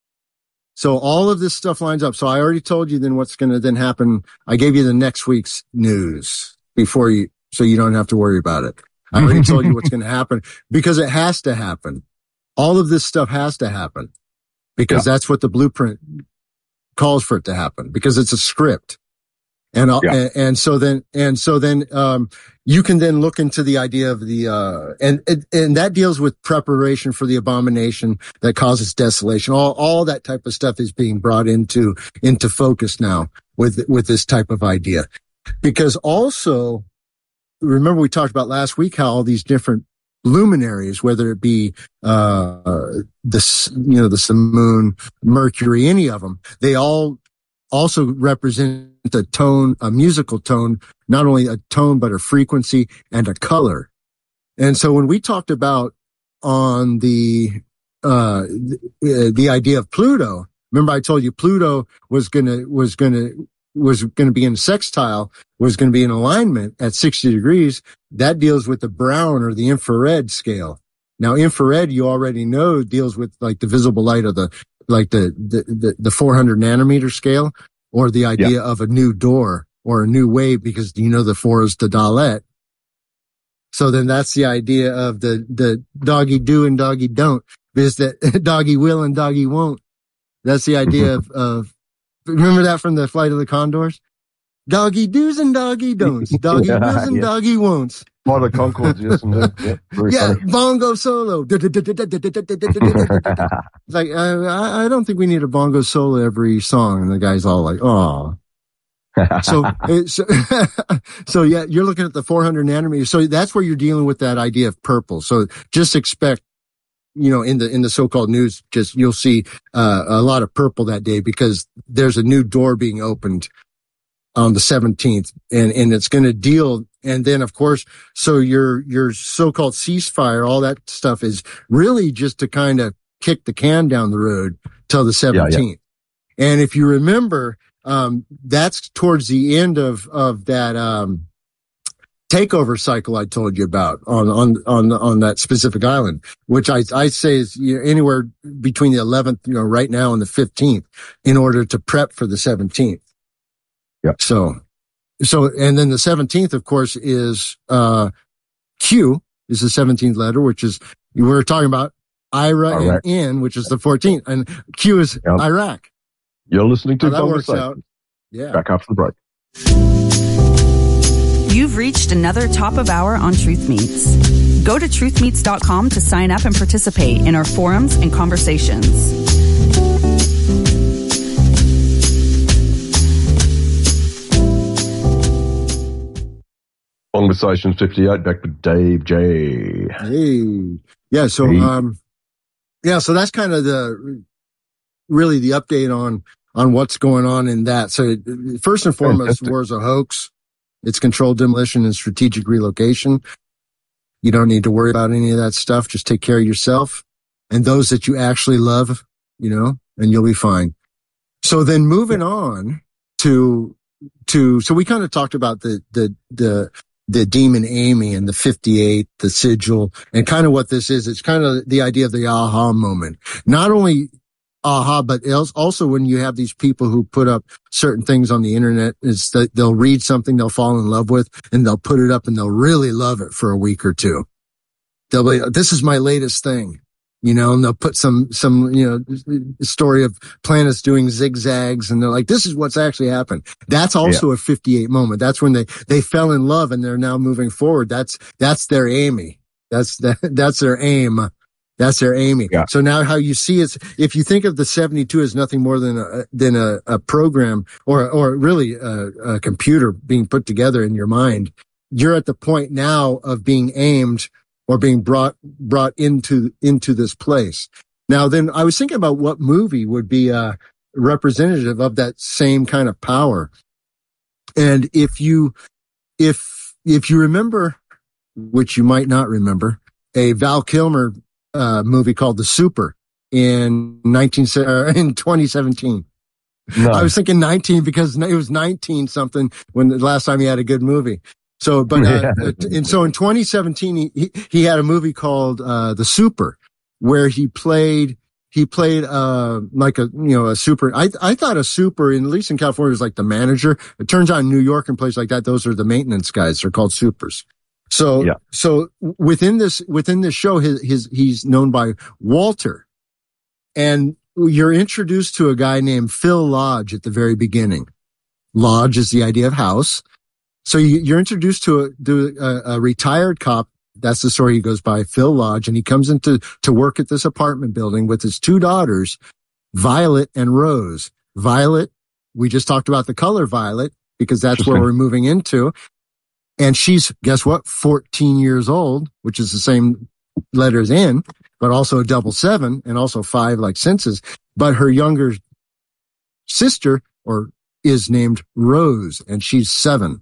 So all of this stuff lines up. So I already told you then what's going to then happen. I gave you the next week's news before you, so you don't have to worry about it. I already told you what's going to happen because it has to happen. All of this stuff has to happen. Because yeah. that's what the blueprint calls for it to happen, because it's a script. And, yeah. and, and so then, and so then, um, you can then look into the idea of the, uh, and, and that deals with preparation for the abomination that causes desolation. All, all that type of stuff is being brought into, into focus now with, with this type of idea. Because also, remember we talked about last week how all these different luminaries, whether it be, uh, the, you know, the sun, moon, Mercury, any of them, they all also represent a tone, a musical tone, not only a tone, but a frequency and a color. And so when we talked about on the, uh, the, the idea of Pluto, remember I told you Pluto was gonna, was gonna, was going to be in sextile, was going to be in alignment at sixty degrees. That deals with the brown or the infrared scale. Now, infrared, you already know, deals with like the visible light of the, like the, the, the, the four hundred nanometer scale, or the idea yeah. of a new door or a new wave, because you know the four is the Dalet. So then that's the idea of the, the doggy do and doggy don't, is that doggy will and doggy won't. That's the idea of, of, remember that from the Flight of the Condors? Doggy do's and doggy don'ts. Doggy yeah, wills and yeah. doggy won'ts. More the Concords, yes. And yeah, yeah bongo solo. It's like, uh, I don't think we need a bongo solo every song. And the guy's all like, oh. so, so, so yeah, you're looking at the four hundred nanometers. So that's where you're dealing with that idea of purple. So just expect you know, in the, in the so-called news, just, you'll see, uh, a lot of purple that day because there's a new door being opened on the seventeenth and, and it's going to deal. And then of course, so your, your so-called ceasefire, all that stuff is really just to kind of kick the can down the road till the seventeenth. Yeah, yeah. And if you remember, um, that's towards the end of, of that, um, takeover cycle I told you about on, on, on, on that specific island, which I, I say is, you know, anywhere between the eleventh, you know, right now and the fifteenth in order to prep for the seventeenth. Yeah. So, so, and then the seventeenth, of course, is, uh, Q is the seventeenth letter, which is, we were talking about I R A Iraq. and N, which is the fourteenth, and Q is yep. Iraq. You're listening to How that works out. Yeah. Back after the break. You've reached another top of hour on Truth Meets. Go to truth meets dot com to sign up and participate in our forums and conversations. Conversations fifty-eight, back with Dave J. Hey. Yeah, so, hey. um, yeah, so that's kind of the, really the update on, on what's going on in that. So first and foremost, the war is a hoax. It's controlled demolition and strategic relocation. You don't need to worry about any of that stuff. Just take care of yourself and those that you actually love, you know, and you'll be fine. So then moving on to, to, so we kind of talked about the, the, the, the Demon Amy and the fifty-eight, the sigil, and kind of what this is. It's kind of the idea of the aha moment. Not only aha, but also when you have these people who put up certain things on the internet, is that they'll read something they'll fall in love with and they'll put it up and they'll really love it for a week or two. They'll be, this is my latest thing, you know, and they'll put some, some, you know, story of planets doing zigzags and they're like, this is what's actually happened. That's also yeah. a fifty-eight moment. That's when they, they fell in love and they're now moving forward. That's, that's their Amy. That's, that, that's their aim. That's their aiming. Yeah. So now how you see it, if you think of the seventy-two as nothing more than a, than a, a program or, or really a, a computer being put together in your mind, you're at the point now of being aimed or being brought, brought into, into this place. Now then I was thinking about what movie would be a representative of that same kind of power. And if you, if, if you remember, which you might not remember, a Val Kilmer Uh, movie called The Super in nineteen, uh, in twenty seventeen. No. I was thinking nineteen because it was nineteen something when the last time he had a good movie. So, but, uh, yeah. and so in twenty seventeen, he, he had a movie called, uh, The Super where he played, he played, uh, like a, you know, a super. I, I thought a super, in, at least in California, was like the manager. It turns out in New York and places like that, those are the maintenance guys. They're called supers. So, yeah. so within this, within this show, his, his, he's known by Walter. And you're introduced to a guy named Phil Lodge at the very beginning. Lodge is the idea of house. So you, you're introduced to a, to a, a retired cop. That's the story he goes by, Phil Lodge. And he comes into, to work at this apartment building with his two daughters, Violet and Rose. Violet, we just talked about the color violet because that's where we're moving into. And she's, guess what, fourteen years old, which is the same letters N, but also a double seven and also five like senses. But her younger sister or is named Rose and she's seven.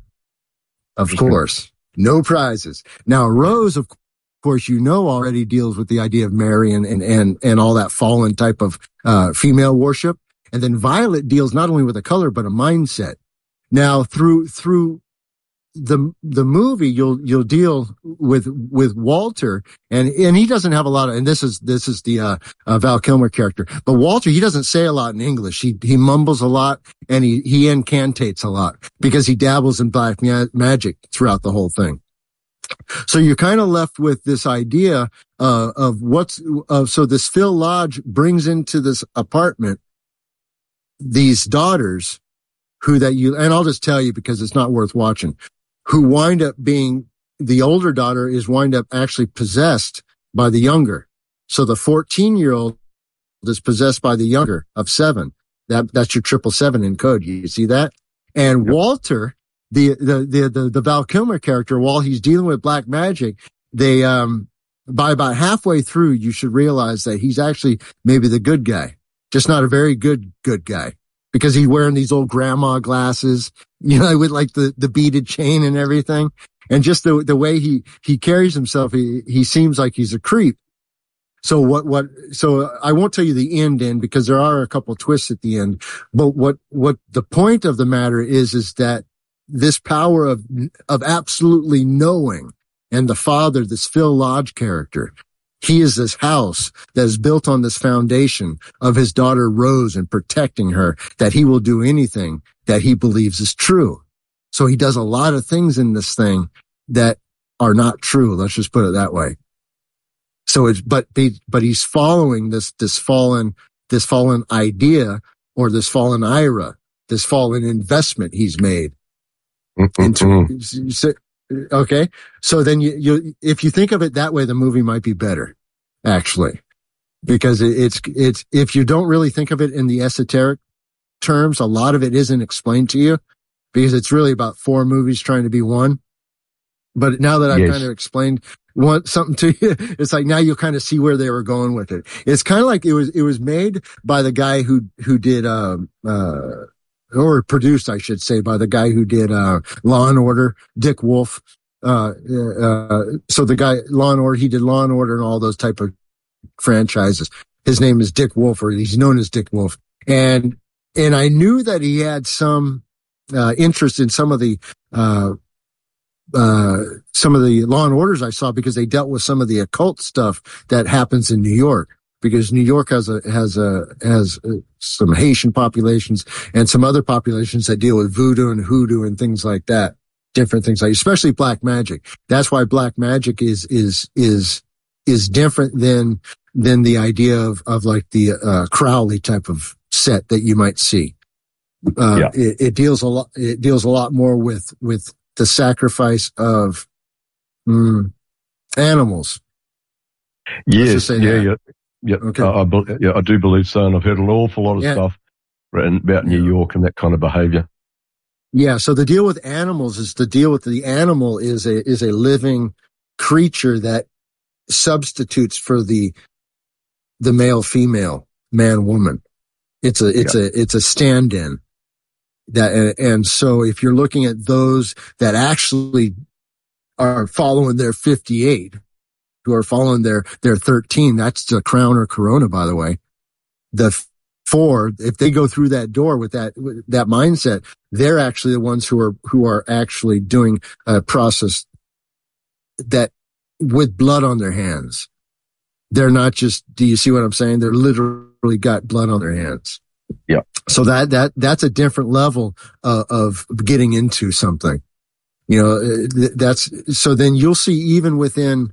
Of course, no prizes. Now, Rose, of course, you know, already deals with the idea of Mary and, and, and, and all that fallen type of, uh, female worship. And then Violet deals not only with a color, but a mindset. Now, through, through, the, the movie, you'll, you'll deal with, with Walter and, and he doesn't have a lot of, and this is, this is the, uh, uh, Val Kilmer character, but Walter, he doesn't say a lot in English. He, he mumbles a lot and he, he incantates a lot because he dabbles in black ma- magic throughout the whole thing. So you're kind of left with this idea, uh, of what's, of, so this Phil Lodge brings into this apartment these daughters who that you, and I'll just tell you because it's not worth watching, who wind up being, the older daughter is wind up actually possessed by the younger. So the fourteen year old is possessed by the younger of seven. That, that's your triple seven in code. You see that? And yep. Walter, the, the, the, the, the Val Kilmer character, while he's dealing with black magic, they, um, by about halfway through, you should realize that he's actually maybe the good guy, just not a very good, good guy, because he's wearing these old grandma glasses, you know, with like the, the beaded chain and everything. And just the, the way he, he carries himself, he, he seems like he's a creep. So what, what, so I won't tell you the end end because there are a couple of twists at the end, but what, what the point of the matter is, is that this power of, of absolutely knowing, and the father, this Phil Lodge character, he is this house that is built on this foundation of his daughter Rose and protecting her, that he will do anything that he believes is true. So he does a lot of things in this thing that are not true. Let's just put it that way. So it's, but, but he's following this, this fallen, this fallen idea or this fallen ira, this fallen investment he's made. Into, okay. So then you, you, if you think of it that way, the movie might be better, actually, because it, it's, it's, if you don't really think of it in the esoteric terms, a lot of it isn't explained to you because it's really about four movies trying to be one. But now that I've yes. kind of explained want something to you, it's like now you'll kind of see where they were going with it. It's kind of like it was, it was made by the guy who, who did, um, uh, or produced, I should say, by the guy who did, uh, Law and Order, Dick Wolf. Uh, uh, so the guy, Law and Order, he did Law and Order and all those type of franchises. His name is Dick Wolf, or he's known as Dick Wolf. And, and I knew that he had some, uh, interest in some of the, uh, uh, some of the Law and Orders I saw because they dealt with some of the occult stuff that happens in New York, because New York has a, has a, has uh, some Haitian populations and some other populations that deal with voodoo and hoodoo and things like that. Different things like, especially black magic. That's why black magic is, is, is, is different than, than the idea of, of like the, uh, Crowley type of set that you might see. Uh, yeah. it, it deals a lot, it deals a lot more with, with, the sacrifice of mm, animals. Yes, yeah, yeah, yeah. Okay. I, I, yeah, I do believe so, and I've heard an awful lot of yeah. stuff written about New York and that kind of behavior. Yeah, so the deal with animals is the deal with the animal is a is a living creature that substitutes for the the male female man woman. It's a it's yeah. a it's a stand-in. That, and so if you're looking at those that actually are following their fifty-eight, who are following their, their thirteen, that's the Crown or Corona, by the way. The four, if they go through that door with that, with that mindset, they're actually the ones who are, who are actually doing a process that with blood on their hands. They're not just, do you see what I'm saying? They're literally got blood on their hands. Yeah. So that, that, that's a different level uh, of getting into something, you know, that's, so then you'll see even within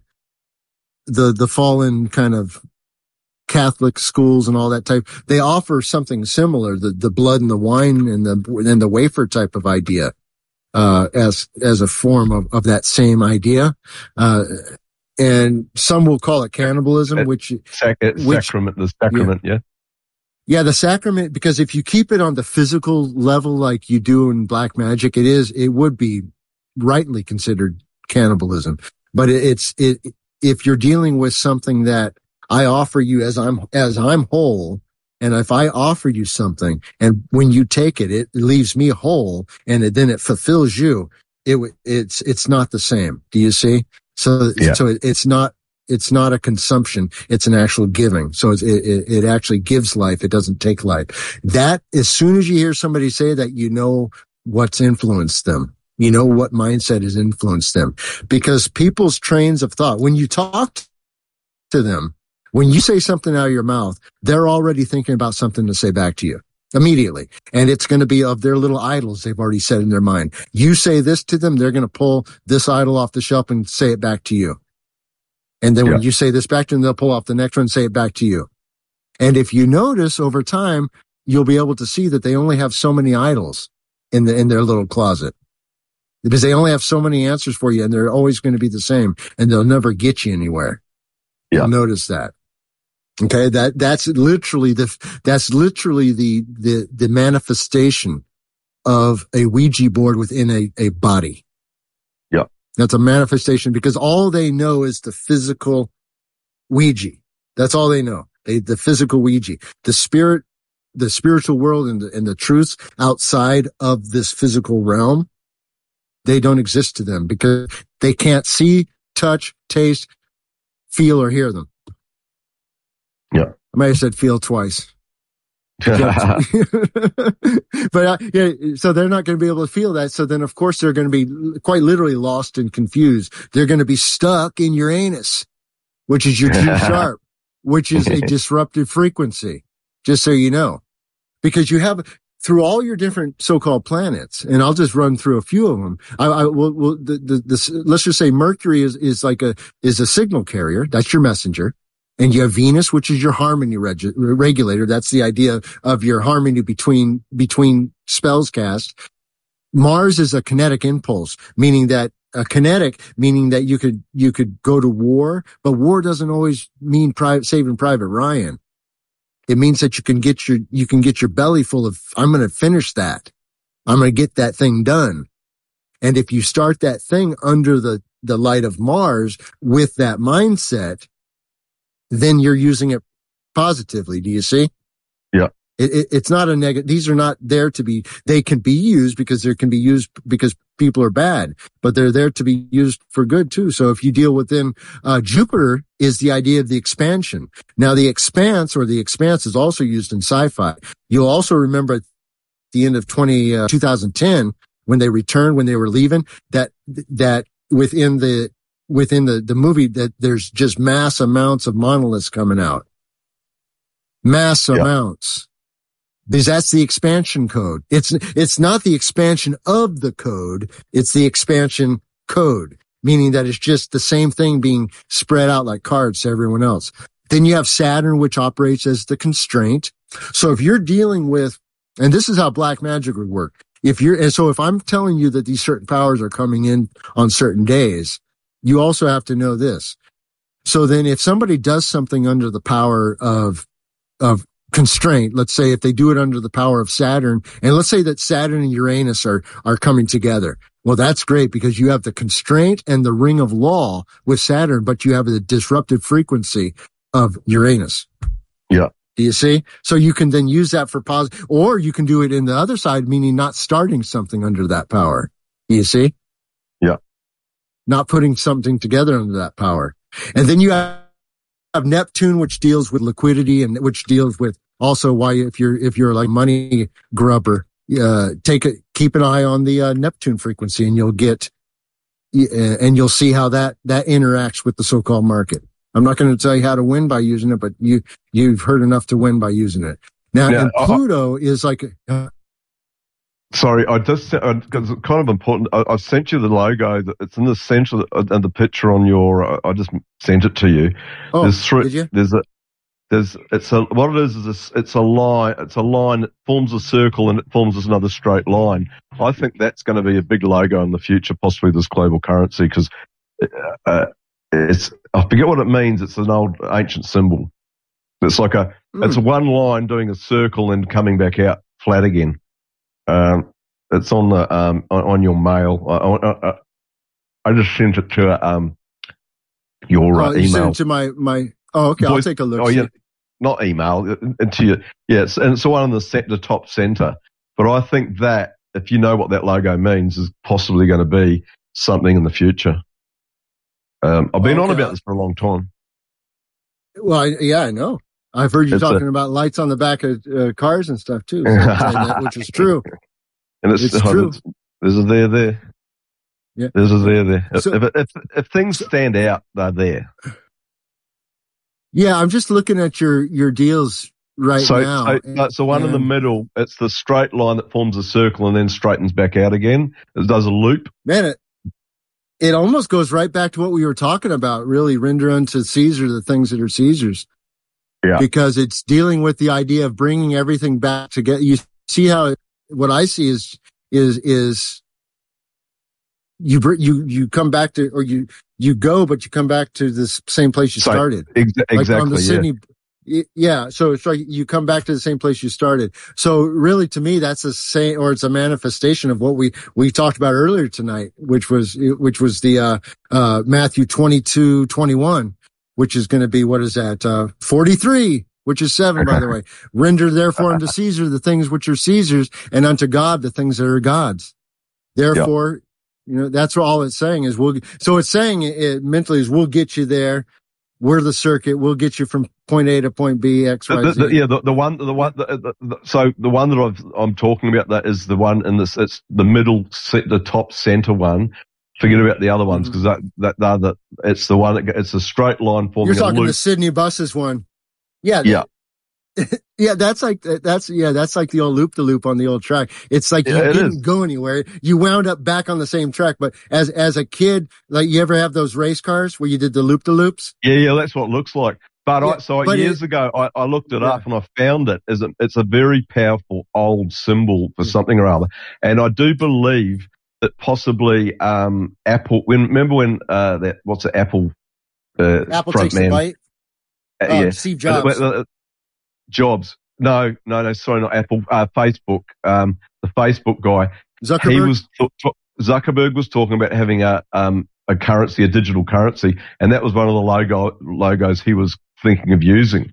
the, the fallen kind of Catholic schools and all that type, they offer something similar, the, the blood and the wine and the, and the wafer type of idea, uh, as, as a form of, of that same idea. Uh, and some will call it cannibalism, which, Sac- which sacrament, the sacrament, yeah. yeah. Yeah, the sacrament, because if you keep it on the physical level like you do in black magic, it is, it would be rightly considered cannibalism. But it, it's, it, if you're dealing with something that I offer you as I'm, as I'm whole, and if I offer you something and when you take it, it leaves me whole and it, then it fulfills you, it, it's, it's not the same. Do you see? So, yeah. so it, it's not, It's not a consumption. It's an actual giving. So it, it, it actually gives life. It doesn't take life. That, as soon as you hear somebody say that, you know what's influenced them. You know what mindset has influenced them. Because people's trains of thought, when you talk to them, when you say something out of your mouth, they're already thinking about something to say back to you immediately. And it's going to be of their little idols they've already set in their mind. You say this to them, they're going to pull this idol off the shelf and say it back to you. And then yeah. when you say this back to them, they'll pull off the next one and say it back to you. And if you notice over time, you'll be able to see that they only have so many idols in the, in their little closet because they only have so many answers for you and they're always going to be the same and they'll never get you anywhere. Yeah. You'll notice that. Okay. That, that's literally the, that's literally the, the, the manifestation of a Ouija board within a, a body. That's a manifestation because all they know is the physical Ouija. That's all they know. They, the physical Ouija, the spirit, the spiritual world and the, and the truths outside of this physical realm, they don't exist to them because they can't see, touch, taste, feel, or hear them. Yeah. I might have said feel twice. but uh, yeah, so they're not going to be able to feel that. So then, of course, they're going to be quite literally lost and confused. They're going to be stuck in Uranus, which is your G sharp, which is a disruptive frequency. Just so you know, because you have through all your different so-called planets, and I'll just run through a few of them. I, I will, will the, the, the, let's just say Mercury is, is like a, is a signal carrier. That's your messenger. And you have Venus, which is your harmony reg- regulator. That's the idea of your harmony between, between spells cast. Mars is a kinetic impulse, meaning that a kinetic, meaning that you could, you could go to war, but war doesn't always mean private, saving Private Ryan. It means that you can get your, you can get your belly full of, I'm going to finish that. I'm going to get that thing done. And if you start that thing under the, the light of Mars with that mindset, then you're using it positively. Do you see? Yeah. It, it, it's not a negative. These are not there to be, they can be used because they can be used because people are bad, but they're there to be used for good too. So if you deal with them, uh, Jupiter is the idea of the expansion. Now the expanse or the expanse is also used in sci-fi. You'll also remember at the end of twenty, uh, twenty ten, when they returned, when they were leaving, that, that within the, within the, the movie that there's just mass amounts of monoliths coming out. Mass yeah. amounts. Because that's the expansion code. It's, it's not the expansion of the code. It's the expansion code, meaning that it's just the same thing being spread out like cards to everyone else. Then you have Saturn, which operates as the constraint. So if you're dealing with, and this is how black magic would work. If you're, and so if I'm telling you that these certain powers are coming in on certain days, you also have to know this. So then if somebody does something under the power of, of constraint, let's say if they do it under the power of Saturn, and let's say that Saturn and Uranus are, are coming together. Well, that's great because you have the constraint and the ring of law with Saturn, but you have the disruptive frequency of Uranus. Yeah. Do you see? So you can then use that for positive, or you can do it in the other side, meaning not starting something under that power. Do you see? Yeah. Not putting something together under that power. And then you have, have Neptune, which deals with liquidity and which deals with also why if you're, if you're like money grubber, uh, take a, keep an eye on the uh, Neptune frequency and you'll get, uh, and you'll see how that, that interacts with the so-called market. I'm not going to tell you how to win by using it, but you, you've heard enough to win by using it. Now, yeah, and Pluto uh, is like, uh, sorry, I just, because it's kind of important. I, I sent you the logo. It's in the center and the picture on your, I just sent it to you. Oh, there's three, did you? There's a, there's, it's a, what it is, is a, it's a line, it's a line that forms a circle and it forms another straight line. I think that's going to be a big logo in the future, possibly this global currency, because, uh, it's, I forget what it means. It's an old ancient symbol. It's like a, mm. it's one line doing a circle and coming back out flat again. Um, it's on the, um, on, on your mail. I, I, I just sent it to, um, your uh, oh, you email. sent it to my, my, oh, okay. Voice, I'll take a look. Oh, yeah. Not email, into your, yes. And it's the one in the set, the top center. But I think that if you know what that logo means is possibly going to be something in the future. Um, I've been okay. on about this for a long time. Well, I, yeah, I know. I've heard you it's talking a, about lights on the back of uh, cars and stuff too, so that, which is true. And it's, it's oh, true. It's, there's a there there. Yeah. There's a there there. So, if, if, if things stand out, they're there. Yeah, I'm just looking at your, your deals right so, now. So that's the one and, in the middle. It's the straight line that forms a circle and then straightens back out again. It does a loop. Man, it, It almost goes right back to what we were talking about, really render unto Caesar the things that are Caesar's. Yeah. Because it's dealing with the idea of bringing everything back together. You see how it, what I see is, is, is you, you, you come back to, or you, you go, but you come back to the same place you so, started. Ex- exactly. Like on the Sydney, yeah. Yeah. So it's like you come back to the same place you started. So really to me, that's the same, or it's a manifestation of what we, we talked about earlier tonight, which was, which was the, uh, uh, Matthew twenty-two twenty-one, which is going to be, what is that? Uh, forty-three, which is seven, by the way. Render therefore unto Caesar the things which are Caesar's, and unto God the things that are God's. Therefore, yep. you know, that's all it's saying is we'll, so it's saying it, it mentally is we'll get you there. We're the circuit. We'll get you from point A to point B, X, Y, Z. The, the, yeah, the, the one, the one, the, the, the, so the one that I've, I'm talking about that is the one in this, it's the middle, the top center one. Forget about the other ones because mm-hmm. that, that, that, that, it's the one that, it's a straight line forming. You're talking a loop. the Sydney buses one. Yeah. Yeah. Yeah, that's like, that's, yeah, that's like the old loop the loop on the old track. It's like you yeah, didn't is. go anywhere. You wound up back on the same track. But as, as a kid, like you ever have those race cars where you did the loop the loops? Yeah, yeah, that's what it looks like. But yeah, I, so but years it, ago, I, I looked it yeah. up and I found it as a, it's a very powerful old symbol for mm-hmm. something or other. And I do believe that possibly, um, Apple, when, remember when, uh, that, what's the Apple, uh, Apple front takes man? the bite? Uh, oh, yeah. Steve Jobs. Uh, uh, Jobs. No, no, no, sorry, not Apple, uh, Facebook, um, the Facebook guy. Zuckerberg? He was, Zuckerberg was talking about having a, um, a currency, a digital currency, and that was one of the logo, logos he was thinking of using.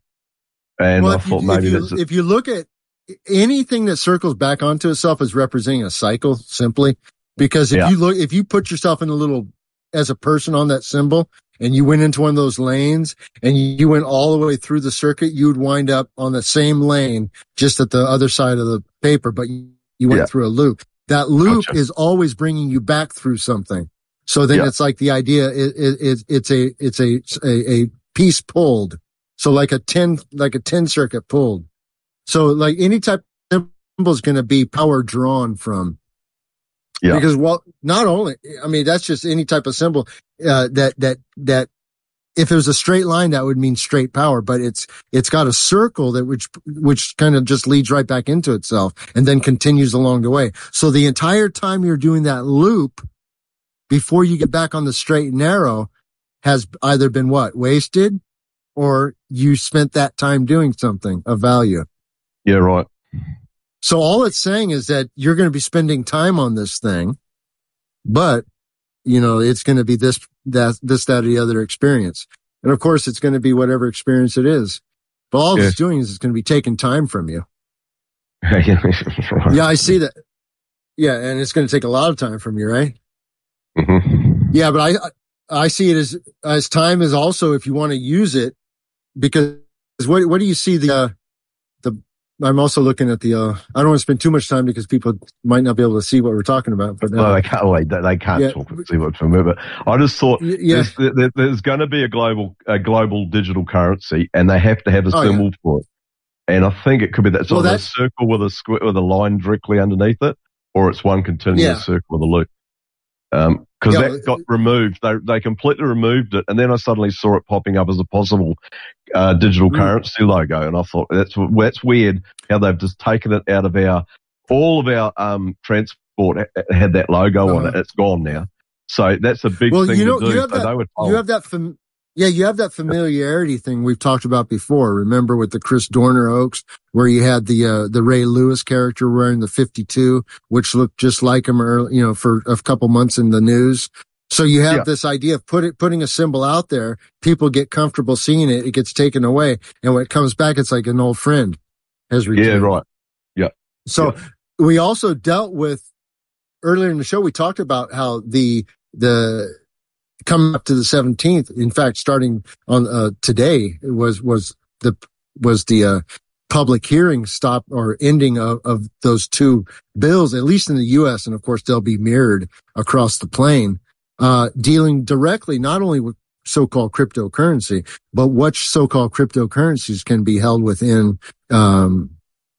And well, I thought you, maybe if you, that's if you look at anything that circles back onto itself as representing a cycle, simply because if yeah. you look, if you put yourself in a little, as a person on that symbol, and you went into one of those lanes and you went all the way through the circuit, you would wind up on the same lane, just at the other side of the paper, but you, you went yeah. through a loop. That loop gotcha. is always bringing you back through something. So then yeah. it's like the idea is, it, it's a, it's a, a, a piece pulled. So like a ten, like a ten circuit pulled. So like any type of symbol is going to be power drawn from. Yeah. Because, well, not only, I mean, that's just any type of symbol, uh, that, that, that if it was a straight line, that would mean straight power, but it's, it's got a circle that which, which kind of just leads right back into itself and then continues along the way. So the entire time you're doing that loop before you get back on the straight and narrow has either been what? Wasted, or you spent that time doing something of value. Yeah, right. So all it's saying is that you're going to be spending time on this thing, but, you know, it's going to be this, that, this, that, or the other experience. And of course, it's going to be whatever experience it is. But all yeah. it's doing is it's going to be taking time from you. Yeah, I see that. Yeah, and it's going to take a lot of time from you, right? Mm-hmm. Yeah, but I, I see it as, as time is also if you want to use it, because what, what do you see the, uh, I'm also looking at the, uh, I don't want to spend too much time because people might not be able to see what we're talking about, but, uh, no, they can't, wait, they can't yeah. talk and see what's from it, but I just thought yeah. there's, there, there's going to be a global, a global digital currency and they have to have a oh, symbol yeah. for it. And I think it could be that sort well, of a circle with a square, with a line directly underneath it, or it's one continuous yeah. circle with a loop. Um, cause yeah, that got removed. They, they completely removed it. And then I suddenly saw it popping up as a possible, uh, digital mm. currency logo. And I thought that's, that's weird how they've just taken it out of our, all of our, um, transport had that logo uh-huh. on it. It's gone now. So that's a big well, thing you know, to do. You have so that, they were told. you have that fam- yeah, you have that familiarity thing we've talked about before. Remember with the Chris Dorner hoax where you had the, uh, the Ray Lewis character wearing the fifty-two, which looked just like him, early, you know, for a couple months in the news. So you have yeah. this idea of put it, putting a symbol out there. People get comfortable seeing it. It gets taken away. And when it comes back, it's like an old friend has returned. Yeah, right. Yeah. So yeah. we also dealt with earlier in the show, we talked about how the, the, coming up to the seventeenth, in fact, starting on, uh, today was, was the, was the, uh, public hearing stop or ending of, of those two bills, at least in the U S. And of course, they'll be mirrored across the plane, uh, dealing directly not only with so-called cryptocurrency, but what so-called cryptocurrencies can be held within, um,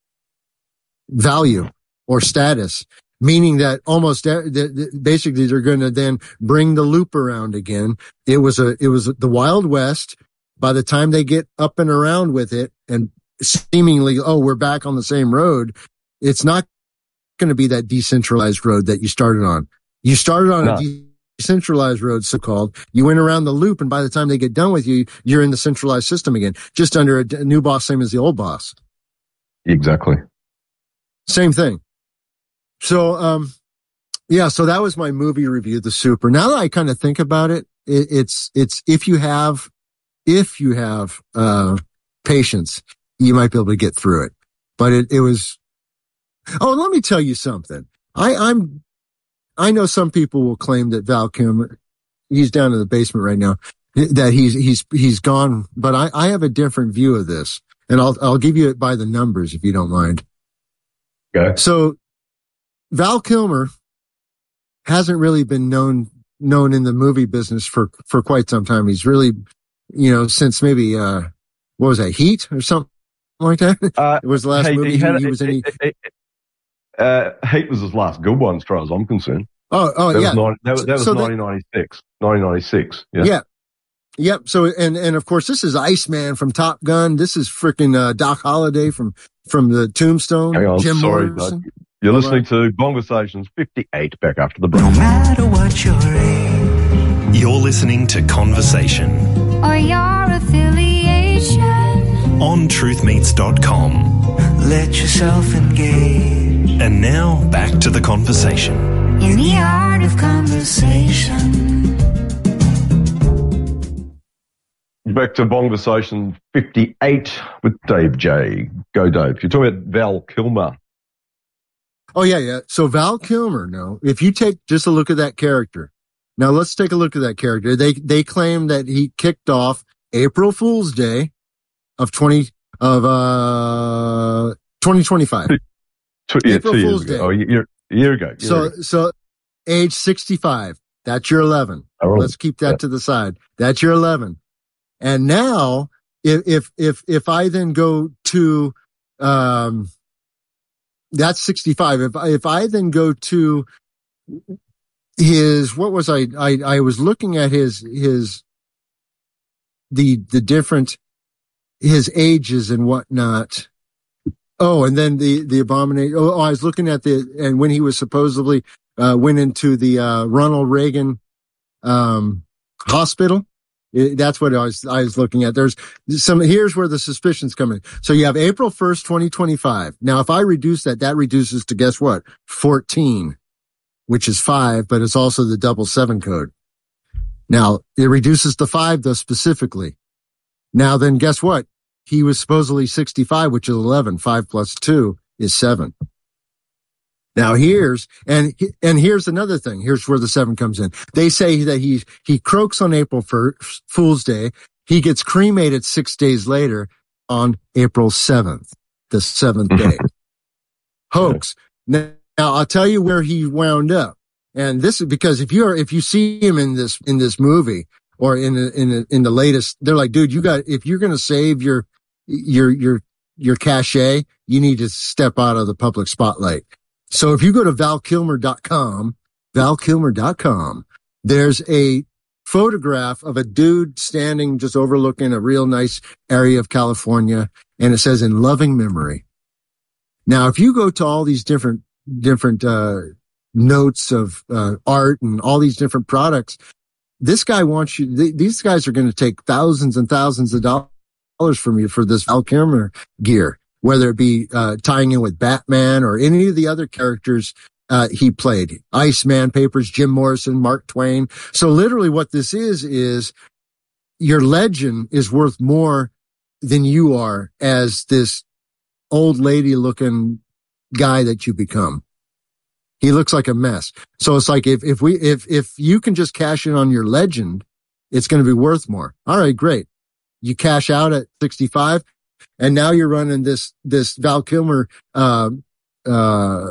value or status. Meaning that almost basically they're going to then bring the loop around again. It was a, it was the Wild West. By the time they get up and around with it and seemingly, oh, we're back on the same road. It's not going to be that decentralized road that you started on. You started on no. a decentralized road, so-called. You went around the loop, and by the time they get done with you, you're in the centralized system again, just under a, a new boss, same as the old boss. Exactly. Same thing. So, um, yeah, so that was my movie review, The Super. Now that I kind of think about it, it, it's, it's, if you have if you have uh patience, you might be able to get through it. But it, it was. Oh, let me tell you something. I, I'm. I know some people will claim that Val Kilmer, he's down in the basement right now, that he's he's he's gone. But I, I have a different view of this, and I'll I'll give you it by the numbers if you don't mind. Okay. So, Val Kilmer hasn't really been known known in the movie business for for quite some time. He's really, you know, since maybe uh, what was that, Heat or something like that? Uh, it was the last he, movie he, he, had, he was in. He, it, it, uh, Heat was his last good one, as far as I'm concerned. Oh, oh, that yeah. Was nine, that was, that was so nineteen ninety-six. nineteen ninety-six. Yeah. Yeah. Yep. So, and, and of course, this is Iceman from Top Gun. This is freaking, uh, Doc Holliday from, from the Tombstone. Hang on, Jim sorry, Morrison. bud. You're All listening right. to Bonversations fifty-eight, back after the break. No matter what your age, you're listening to Conversation Or your affiliation. on truth meets dot com. Let yourself engage And now back to the conversation. In the art of conversation. Back to Bonversation fifty-eight with Dave J. Go, Dave. You're talking about Val Kilmer. Oh, yeah, yeah. So Val Kilmer, no, if you take just a look at that character. Now let's take a look at that character. They, they claim that he kicked off April Fool's Day of twenty, of, uh, twenty twenty-five. Two, yeah, April two years Fool's ago. Day. Oh, a year, a year ago. Year So, ago. so age sixty-five. That's your eleven. Oh, Let's keep that yeah. to the side. That's your eleven. And now, if, if, if, if I then go to, um, that's sixty-five. If, if I then go to his, what was I, I, I was looking at his, his, the, the different, his ages and whatnot. Oh, and then the, the abomination. Oh, I was looking at the, and when he was supposedly, uh, went into the, uh, Ronald Reagan, um, hospital. It, that's what I was, I was looking at. There's some, here's where the suspicions come in. So you have April first, twenty twenty-five. Now, if I reduce that, that reduces to guess what? fourteen, which is five, but it's also the double seven code. Now, it reduces to five though specifically. Now then guess what? He was supposedly sixty-five, which is eleven. Five plus two is seven. Now here's, and, and here's another thing. Here's where the seven comes in. They say that he, he croaks on April first, Fool's Day. He gets cremated six days later on April seventh, the seventh day. Hoax. Now, now I'll tell you where he wound up. And this is because if you're, if you see him in this, in this movie or in the, in the, in the latest, they're like, dude, you got, if you're going to save your, your, your, your cachet, you need to step out of the public spotlight. So if you go to val kilmer dot com, val kilmer dot com, there's a photograph of a dude standing just overlooking a real nice area of California, and it says in loving memory. Now, if you go to all these different, different, uh, notes of, uh, art and all these different products, this guy wants you, th- these guys are going to take thousands and thousands of dollars from you for this Val Kilmer gear. Whether it be, uh, tying in with Batman or any of the other characters, uh, he played. Iceman Papers, Jim Morrison, Mark Twain. So literally what this is, is your legend is worth more than you are as this old lady looking guy that you become. He looks like a mess. So it's like if, if we, if, if you can just cash in on your legend, it's going to be worth more. All right, great. You cash out at sixty-five. And now you're running this, this Val Kilmer, uh, uh,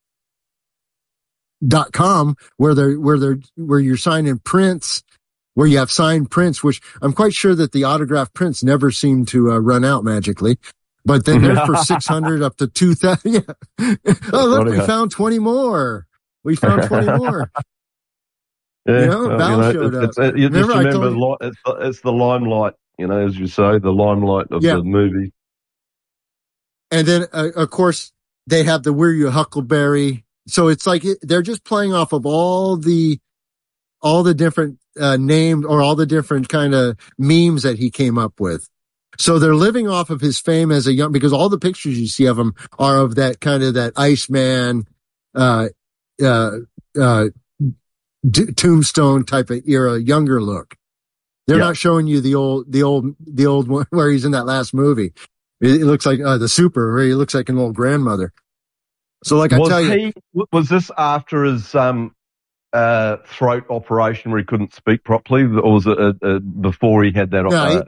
dot com where they're, where they're, where you're signing prints, where you have signed prints, which I'm quite sure that the autographed prints never seem to uh, run out magically. But then they're for six hundred up to two thousand. Yeah. Oh, look, we found twenty more. We found twenty more. Yeah, You know, well, Val you know, showed it's, up. It's, you Remember just I remember, told you- li- it's, the, it's the limelight, you know, as you say, the limelight of Yeah. the movie. And then, uh, of course, they have the Were You Huckleberry. So it's like it, they're just playing off of all the, all the different uh, names or all the different kind of memes that he came up with. So they're living off of his fame as a young, because all the pictures you see of him are of that kind of that Iceman, uh, uh, uh, d- Tombstone type of era, younger look. They're Yeah. not showing you the old, the old, the old one where he's in that last movie. It, it looks like uh, the Super, where he looks like an old grandmother. So, like I Was tell you, he? Was this after his um, uh, throat operation where he couldn't speak properly, or was it uh, uh, before he had that? No, Uh,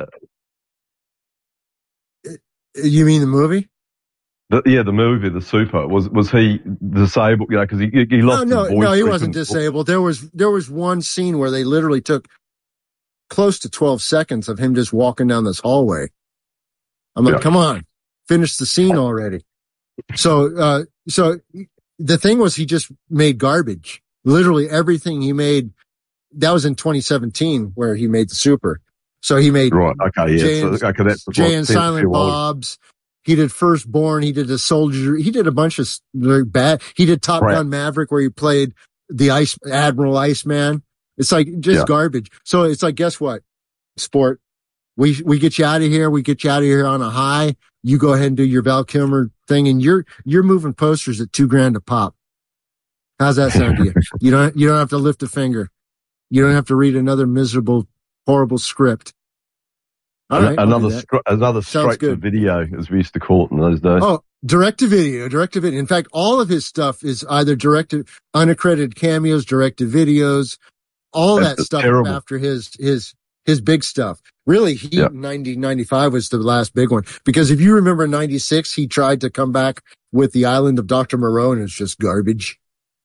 you mean the movie? the, yeah, the movie, the Super. Was was he disabled? You know, because he he No, lost no, his voice. no, he so wasn't couldn't talk. disabled. There was, there was one scene where they literally took close to twelve seconds of him just walking down this hallway. I'm like, Yeah. come on, finish the scene already. So, uh, so the thing was he just made garbage. Literally everything he made, that was in twenty seventeen where he made the Super. So he made Right. Okay. Jay Yeah. and, So, okay. That's Jay and Silent Bob. Bob's. He did Firstborn. He did a soldier. He did a bunch of very bad. He did Top Right. Gun Maverick where he played the ice, Admiral Iceman. It's like just Yeah. garbage. So it's like, guess what? Sport. We, we get you out of here. We get you out of here on a high. You go ahead and do your Val Kilmer thing and you're, you're moving posters at two grand a pop. How's that sound to you? You don't, you don't have to lift a finger. You don't have to read another miserable, horrible script. All right, I'll another do that. stri- another Sounds straight to good. video, as we used to call it in those days. Oh, direct to video, direct to video. In fact, all of his stuff is either direct to unaccredited cameos, direct to videos, all That's that stuff terrible. after his, his, his big stuff. Really, he, Yeah. ninety, ninety-five was the last big one. Because if you remember ninety-six, he tried to come back with The Island of Doctor Moreau and it's just garbage.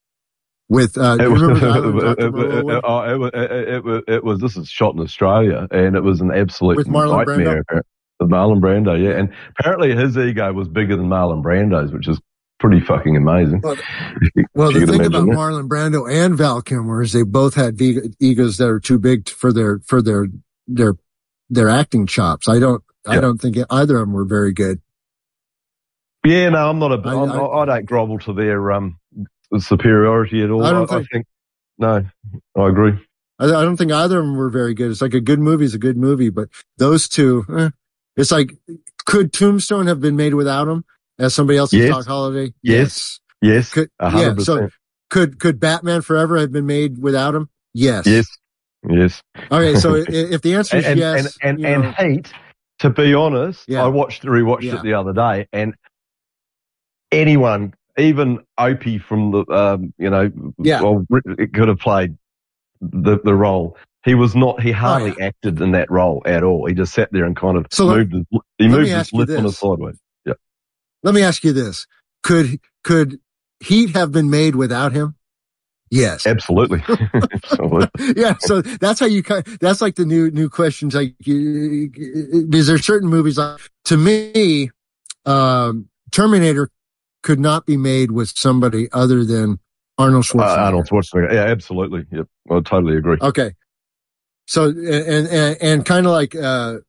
With, uh, It you was, remember The Island of it, Doctor it, Moreau? one? it, oh, it, was- it, it, was- it was, this is shot in Australia, and it was an absolute With Marlon nightmare. With Marlon Brando, yeah. And apparently his ego was bigger than Marlon Brando's, which is pretty fucking amazing. Well, Well, If the you could thing about imagine that. Marlon Brando and Val Kilmer is they both had ve- egos that are too big for their, for their, their, their acting chops. I don't, I Yeah. don't think either of them were very good. Yeah, no, I'm not a, I- I'm, I, I- I don't grovel to their um superiority at all. I don't I, think- I think, no, I agree. I, I don't think either of them were very good. It's like a good movie is a good movie, but those two, eh, it's like, could Tombstone have been made without them as somebody else's Yes. Doc Holliday? Yes. Yes, Could, a yeah. hundred So percent. could, could Batman Forever have been made without him? Yes. Yes, yes. Okay. So i- if the answer is and, yes, and, and, you and know, Heat, to be honest, Yeah. I watched, rewatched Yeah. it the other day, and anyone, even Opie from the, um, you know, Yeah. well, it could have played the the role. He was not. He hardly Oh, yeah. acted in that role at all. He just sat there and kind of So let- moved. His, he let me moved his ask you lip on this. his sideways. Yeah, let me ask you this. Could, could Heat have been made without him? Yes. absolutely. Absolutely. Yeah. So that's how you kind that's like the new, new questions. Like, you- is there certain movies like, to me, um, Terminator could not be made with somebody other than Arnold Uh, Schwarzenegger. Arnold Schwarzenegger. Yeah, absolutely. Yep, I totally agree. Okay. So, and, and, and kind of like, uh,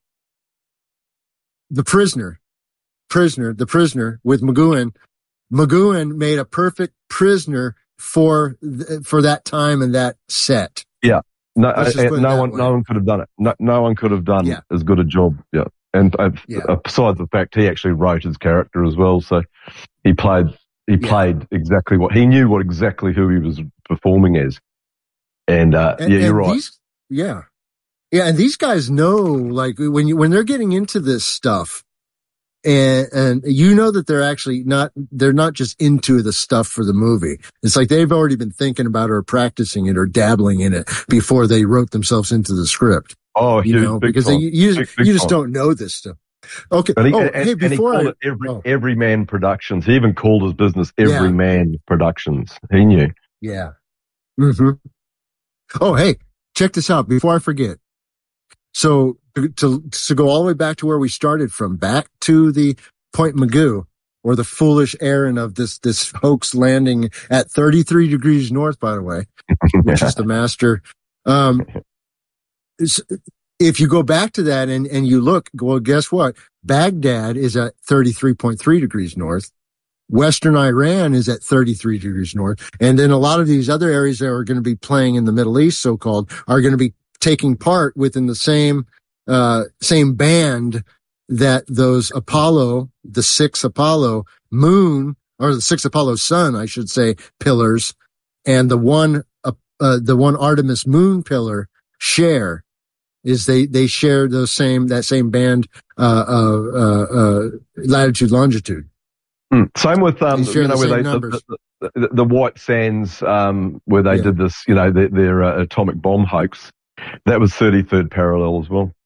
The Prisoner, Prisoner, The Prisoner with McGowan. McGowan made a perfect prisoner for, th- for that time and that set. No, Let's just uh, put it no that one, way. no one could have done it. No, no one could have done Yeah. as good a job. Yeah, and uh, Yeah. uh, besides the fact he actually wrote his character as well, so he played. He Yeah. played exactly what he knew. What exactly who he was performing as. And uh, And, yeah, you're and right. These, yeah. Yeah. And these guys know, like, when you, when they're getting into this stuff and, and you know that they're actually not, they're not just into the stuff for the movie. It's like they've already been thinking about it or practicing it or dabbling in it before they wrote themselves into the script, oh, you huge, know, big because time. they, you, Big, big you just time. don't know this stuff. Okay. And he, oh, and, hey, and he before called I, it every, oh. Everyman Productions. He even called his business Yeah. Everyman Productions. He knew. yeah. hmm Oh, hey, check this out before I forget. So to, to, to go all the way back to where we started from, back to the Point Magoo, or the foolish errand of this, this hoax landing at thirty-three degrees north, by the way, which is the master. Um, is- if you go back to that and, and you look, well, guess what? Baghdad is at thirty-three point three degrees north. Western Iran is at thirty-three degrees north. And then a lot of these other areas that are going to be playing in the Middle East, so-called, are going to be taking part within the same, uh, same band that those Apollo, the six Apollo moon, or the six Apollo sun, I should say, pillars, and the one, uh, uh, the one Artemis moon pillar share. is they, they share those same, that same band, uh, uh, uh, uh latitude, longitude. Mm. Same with, um, They share you know, the where same they, numbers. the, the, the, the White Sands, um, where they Yeah. did this, you know, their, their uh, atomic bomb hoax. That was thirty-third parallel as well.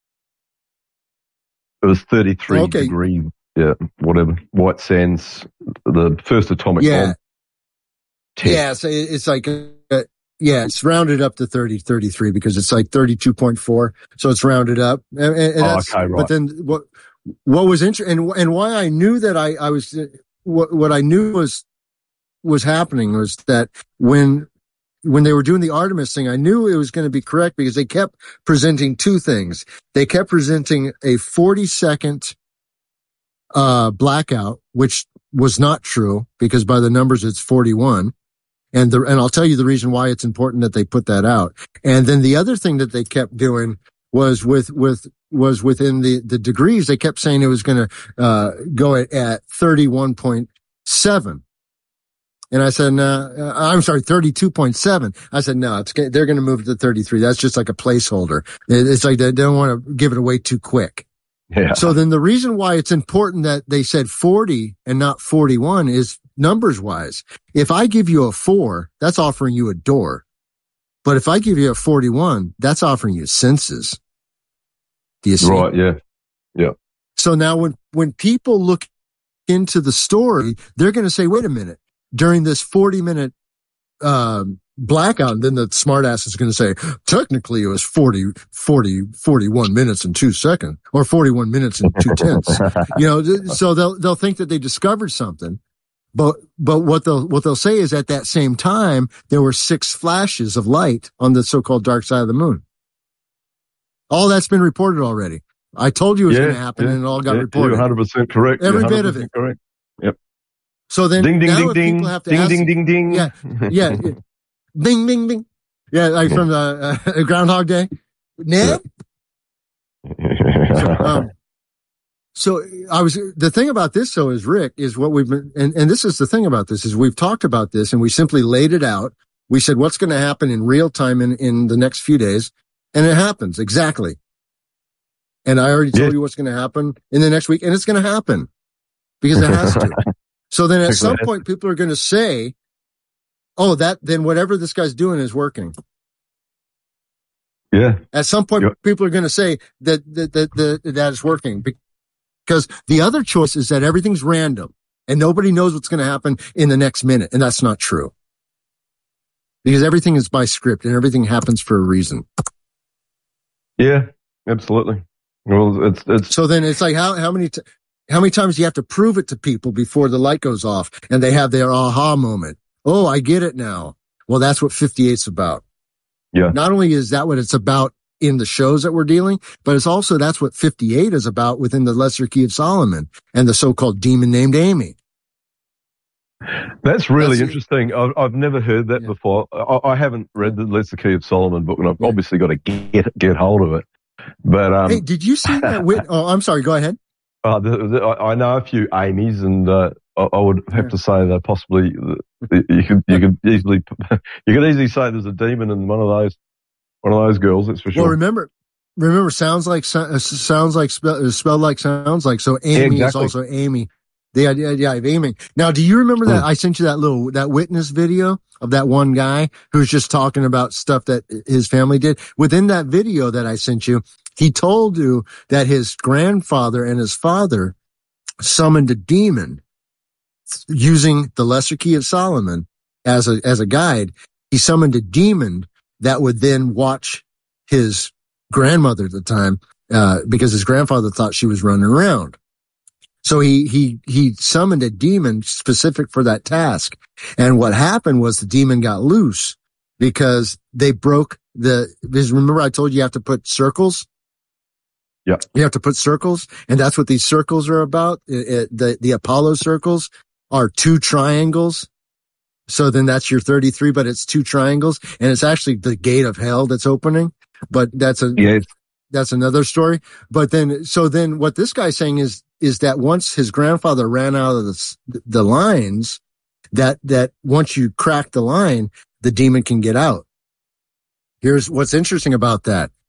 It was thirty-three Okay. degree, yeah, whatever. White Sands, the first atomic Yeah. bomb test. Yeah. So it- it's like, uh, yeah, it's rounded up to thirty, thirty-three because it's like thirty-two point four. So it's rounded up. And, and Oh, that's, okay, right. But then what, what was interesting and, and why I knew that I, I was, what, what I knew was, was happening was that when, when they were doing the Artemis thing, I knew it was going to be correct because they kept presenting two things. They kept presenting a forty second, uh, blackout, which was not true because by the numbers it's forty-one. And the, and I'll tell you the reason why it's important that they put that out. And then the other thing that they kept doing was with, with, was within the, the degrees. They kept saying it was going to, uh, go at, at thirty-one point seven. And I said, no, uh, I'm sorry, thirty-two point seven. I said, no, it's, they're going to move it to thirty-three. That's just like a placeholder. It's like they don't want to give it away too quick. Yeah. So then the reason why it's important that they said forty and not forty-one is numbers wise. If I give you a four, that's offering you a door. But if I give you a forty-one, that's offering you senses. Do you see? Right. Yeah. Yeah. So now when, when people look into the story, they're going to say, wait a minute, during this forty minute, um, blackout, then the smartass is going to say, technically it was forty, forty, forty-one minutes and two seconds or forty-one minutes and two tenths. You know, so they'll, they'll think that they discovered something. But, but what they'll, what they'll say is at that same time, there were six flashes of light on the so-called dark side of the moon. All that's been reported already. I told you it was Yeah, going to happen yeah, and it all got yeah, reported. You're one hundred percent correct. Every You're bit of it. Correct. Yep. So then Ding, ding, now ding, if ding. people have to Ding, ask, ding, ding, ding. yeah, yeah, yeah. Bing, bing, bing. Yeah, like from the uh, Groundhog Day. Ned? So, um, so I was, the thing about this though is Rick is what we've been, and, and this is the thing about this is we've talked about this and we simply laid it out. We said what's going to happen in real time in, in the next few days. And it happens exactly. And I already told Yeah. you what's going to happen in the next week and it's going to happen because it has to. So then at some point people are going to say, oh, that, then whatever this guy's doing is working. Yeah. At some point, Yep. people are going to say that, that, that, that, that is working because the other choice is that everything's random and nobody knows what's going to happen in the next minute. And that's not true because everything is by script and everything happens for a reason. Yeah. Absolutely. Well, it's, it's, So then it's like, how, how many, t- how many times do you have to prove it to people before the light goes off and they have their aha moment? Oh, I get it now. Well, that's what fifty-eight's about. yeah. Not only is that what it's about in the shows that we're dealing, but it's also that's what fifty-eight is about within the Lesser Key of Solomon and the so-called demon named Amy. That's really That's- interesting. I've, I've never heard that Yeah. before. I, I haven't read the Lesser Key of Solomon book, and I've Yeah. obviously got to get get hold of it. But um, Hey, did you see that? Wit- oh, I'm sorry. Go ahead. uh, the, the, I I know a few Amy's, and uh, I, I would have Yeah. to say that possibly you could you could easily you could easily say there's a demon in one of those one of those girls. That's for Well, sure. remember, remember, sounds like so- uh, sounds like spell, spelled like sounds like. So Amy Yeah, is exactly. also Amy. The idea, idea of aiming. Now, do you remember that? Mm. I sent you that little that witness video of that one guy who's just talking about stuff that his family did. Within that video that I sent you, he told you that his grandfather and his father summoned a demon using the Lesser Key of Solomon as a as a guide. He summoned a demon that would then watch his grandmother at the time, uh, because his grandfather thought she was running around. So he, he, he summoned a demon specific for that task. And what happened was the demon got loose because they broke the, because remember I told you you have to put circles? Yeah. You have to put circles. And that's what these circles are about. It, it, the, the Apollo circles are two triangles. So then that's your thirty-three, but it's two triangles and it's actually the gate of hell that's opening. But that's a, Yeah, it's- that's another story. But then, so then what this guy's saying is, is that once his grandfather ran out of the, the lines, that, that once you crack the line, the demon can get out. Here's what's interesting about that.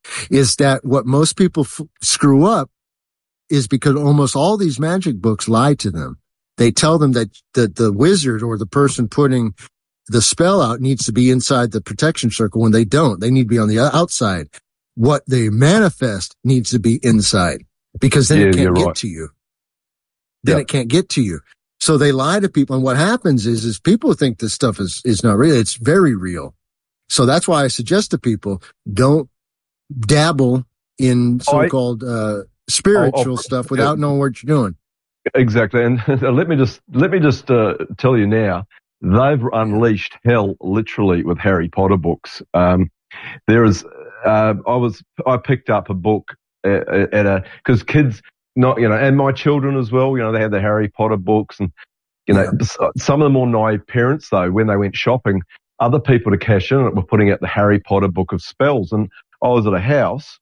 is that what most people f- screw up is because almost all these magic books lie to them. They tell them that, that the wizard or the person putting the spell out needs to be inside the protection circle when they don't. They need to be on the outside. What they manifest needs to be inside because then Yeah, it you're can't get right. to you. Then Yeah. it can't get to you. So they lie to people. And what happens is, is people think this stuff is, is not real. It's very real. So that's why I suggest to people, don't dabble in so-called, uh, spiritual I'll- I'll- stuff without knowing what you're doing. Exactly. And let me just, let me just, uh, tell you now, they've unleashed hell literally with Harry Potter books. Um, there is, uh, I was, I picked up a book at, at a, cause kids, not, you know, and my children as well, you know, they had the Harry Potter books and, you know, Yeah. some of the more naive parents though, when they went shopping, other people to cash in it were putting out the Harry Potter book of spells. And I was at a house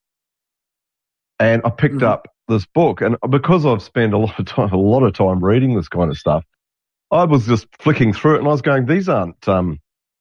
and I picked Mhm. up this book, and because I've spent a lot of time, a lot of time reading this kind of stuff, I was just flicking through it and I was going, these aren't, um,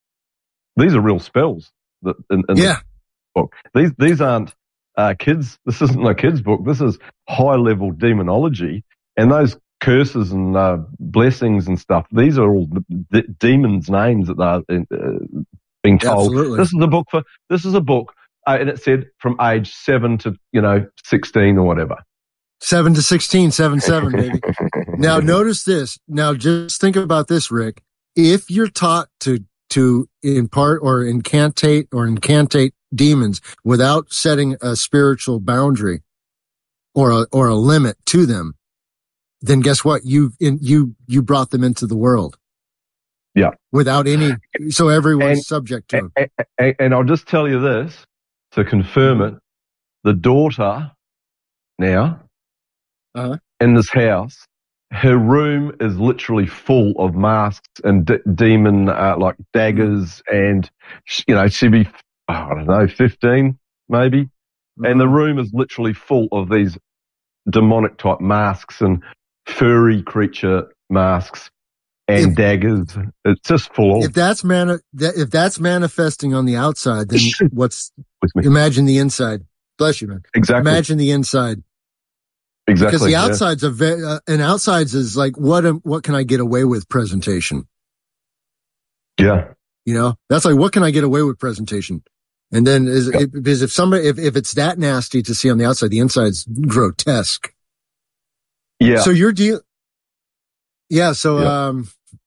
these are real spells that in, in Yeah. the book. These, these aren't, uh, kids. This isn't a kid's book. This is high level demonology, and those curses and, uh, blessings and stuff. These are all the, the demons' names that they're uh, being told. Absolutely. This is a book for, this is a book, uh, and it said from age seven to, you know, sixteen or whatever. Seven to sixteen, seven, seven, baby. Now notice this. Now just think about this, Rick. If you're taught to, to impart or incantate or incantate demons without setting a spiritual boundary or a, or a limit to them, then guess what? You, in, you, you brought them into the world. Yeah. Without any, so everyone's And- subject to them. And, and, and I'll just tell you this to confirm it. The daughter now Uh-huh. in this house, her room is literally full of masks and d- demon, uh, like daggers, and, sh- you know, she'd be, oh, I don't know, fifteen maybe. And the room is literally full of these demonic type masks and furry creature masks and If- daggers. It's just full If of. that's mani- that, if that's manifesting on the outside, then what's, With me. imagine the inside. Bless you, man. Exactly. Imagine the inside. exactly. Because the yeah. outside's a very, uh, and outsides is like, what, am, what can I get away with presentation? Yeah. You know, that's like, what can I get away with presentation? And then is, Yeah. if, because if somebody, if, if it's that nasty to see on the outside, the inside's grotesque. Yeah. So you're deal, yeah. So, Yeah. um,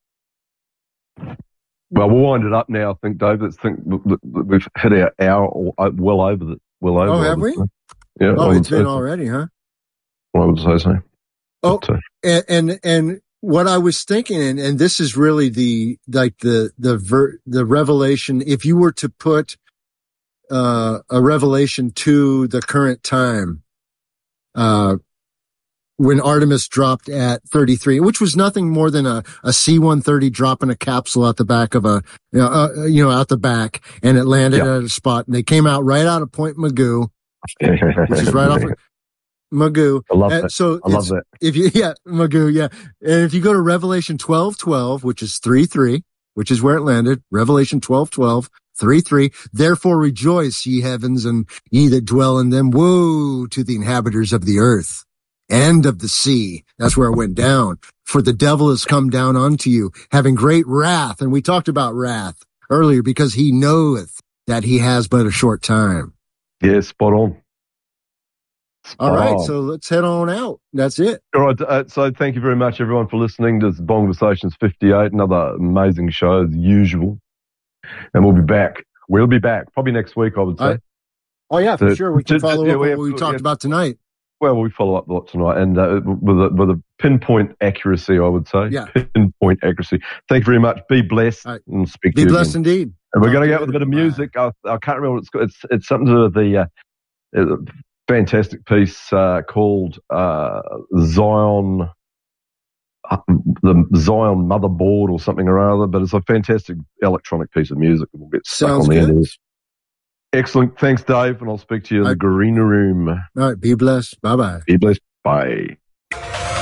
Well, we'll wind it up now. I think, Dave. Let's think that we've hit our hour or uh, well over the well over. Oh, I have would we? say. Yeah. oh, I would it's say been so. already, huh? I would say so. Oh, But, uh, and, and, and what I was thinking, and, and this is really the, like the, the ver, the revelation, if you were to put, uh, a revelation to the current time, uh, when Artemis dropped at thirty-three, which was nothing more than a, a C one thirty dropping a capsule out the back of a, you know, uh, you know, out the back, and it landed Yeah. at a spot, and they came out right out of Point Magoo, which is right off of Magoo. I love And that. so I love it's- that. if you, yeah, Magoo, yeah. And if you go to Revelation twelve twelve, which is three three, which is where it landed, Revelation twelve twelve, three three, therefore rejoice, ye heavens, and ye that dwell in them. Woe to the inhabitants of the earth and of the sea. That's where it went down. For the devil has come down unto you, having great wrath. And we talked about wrath earlier, because he knoweth that he has but a short time. Yeah, spot on. All right. Oh. So let's head on out. That's it. All right. Uh, so thank you very much, everyone, for listening to Bonversations fifty-eight. Another amazing show as usual. And we'll be back. We'll be back probably next week, I would say. All right. Oh yeah, for So- sure. We can just- follow yeah, up we on have- what we talked yeah. about tonight. Well, we follow up a lot tonight, and uh, with, a, with a pinpoint accuracy, I would say. Yeah. Pinpoint accuracy. Thank you very much. Be blessed, All right. and speak Be to you blessed again. indeed. And we're Talk going to to go you with a bit of later. music. I, I can't remember what it's called. It's, it's something to do with the uh, uh, fantastic piece uh, called uh, Zion, uh, the Zion Motherboard or something or other, but it's a fantastic electronic piece of music. We'll get stuck Sounds on the end good. of this. Excellent. Thanks, Dave, and I'll speak to you in I- the green room. All right. Be blessed. Bye bye. Be blessed. Bye.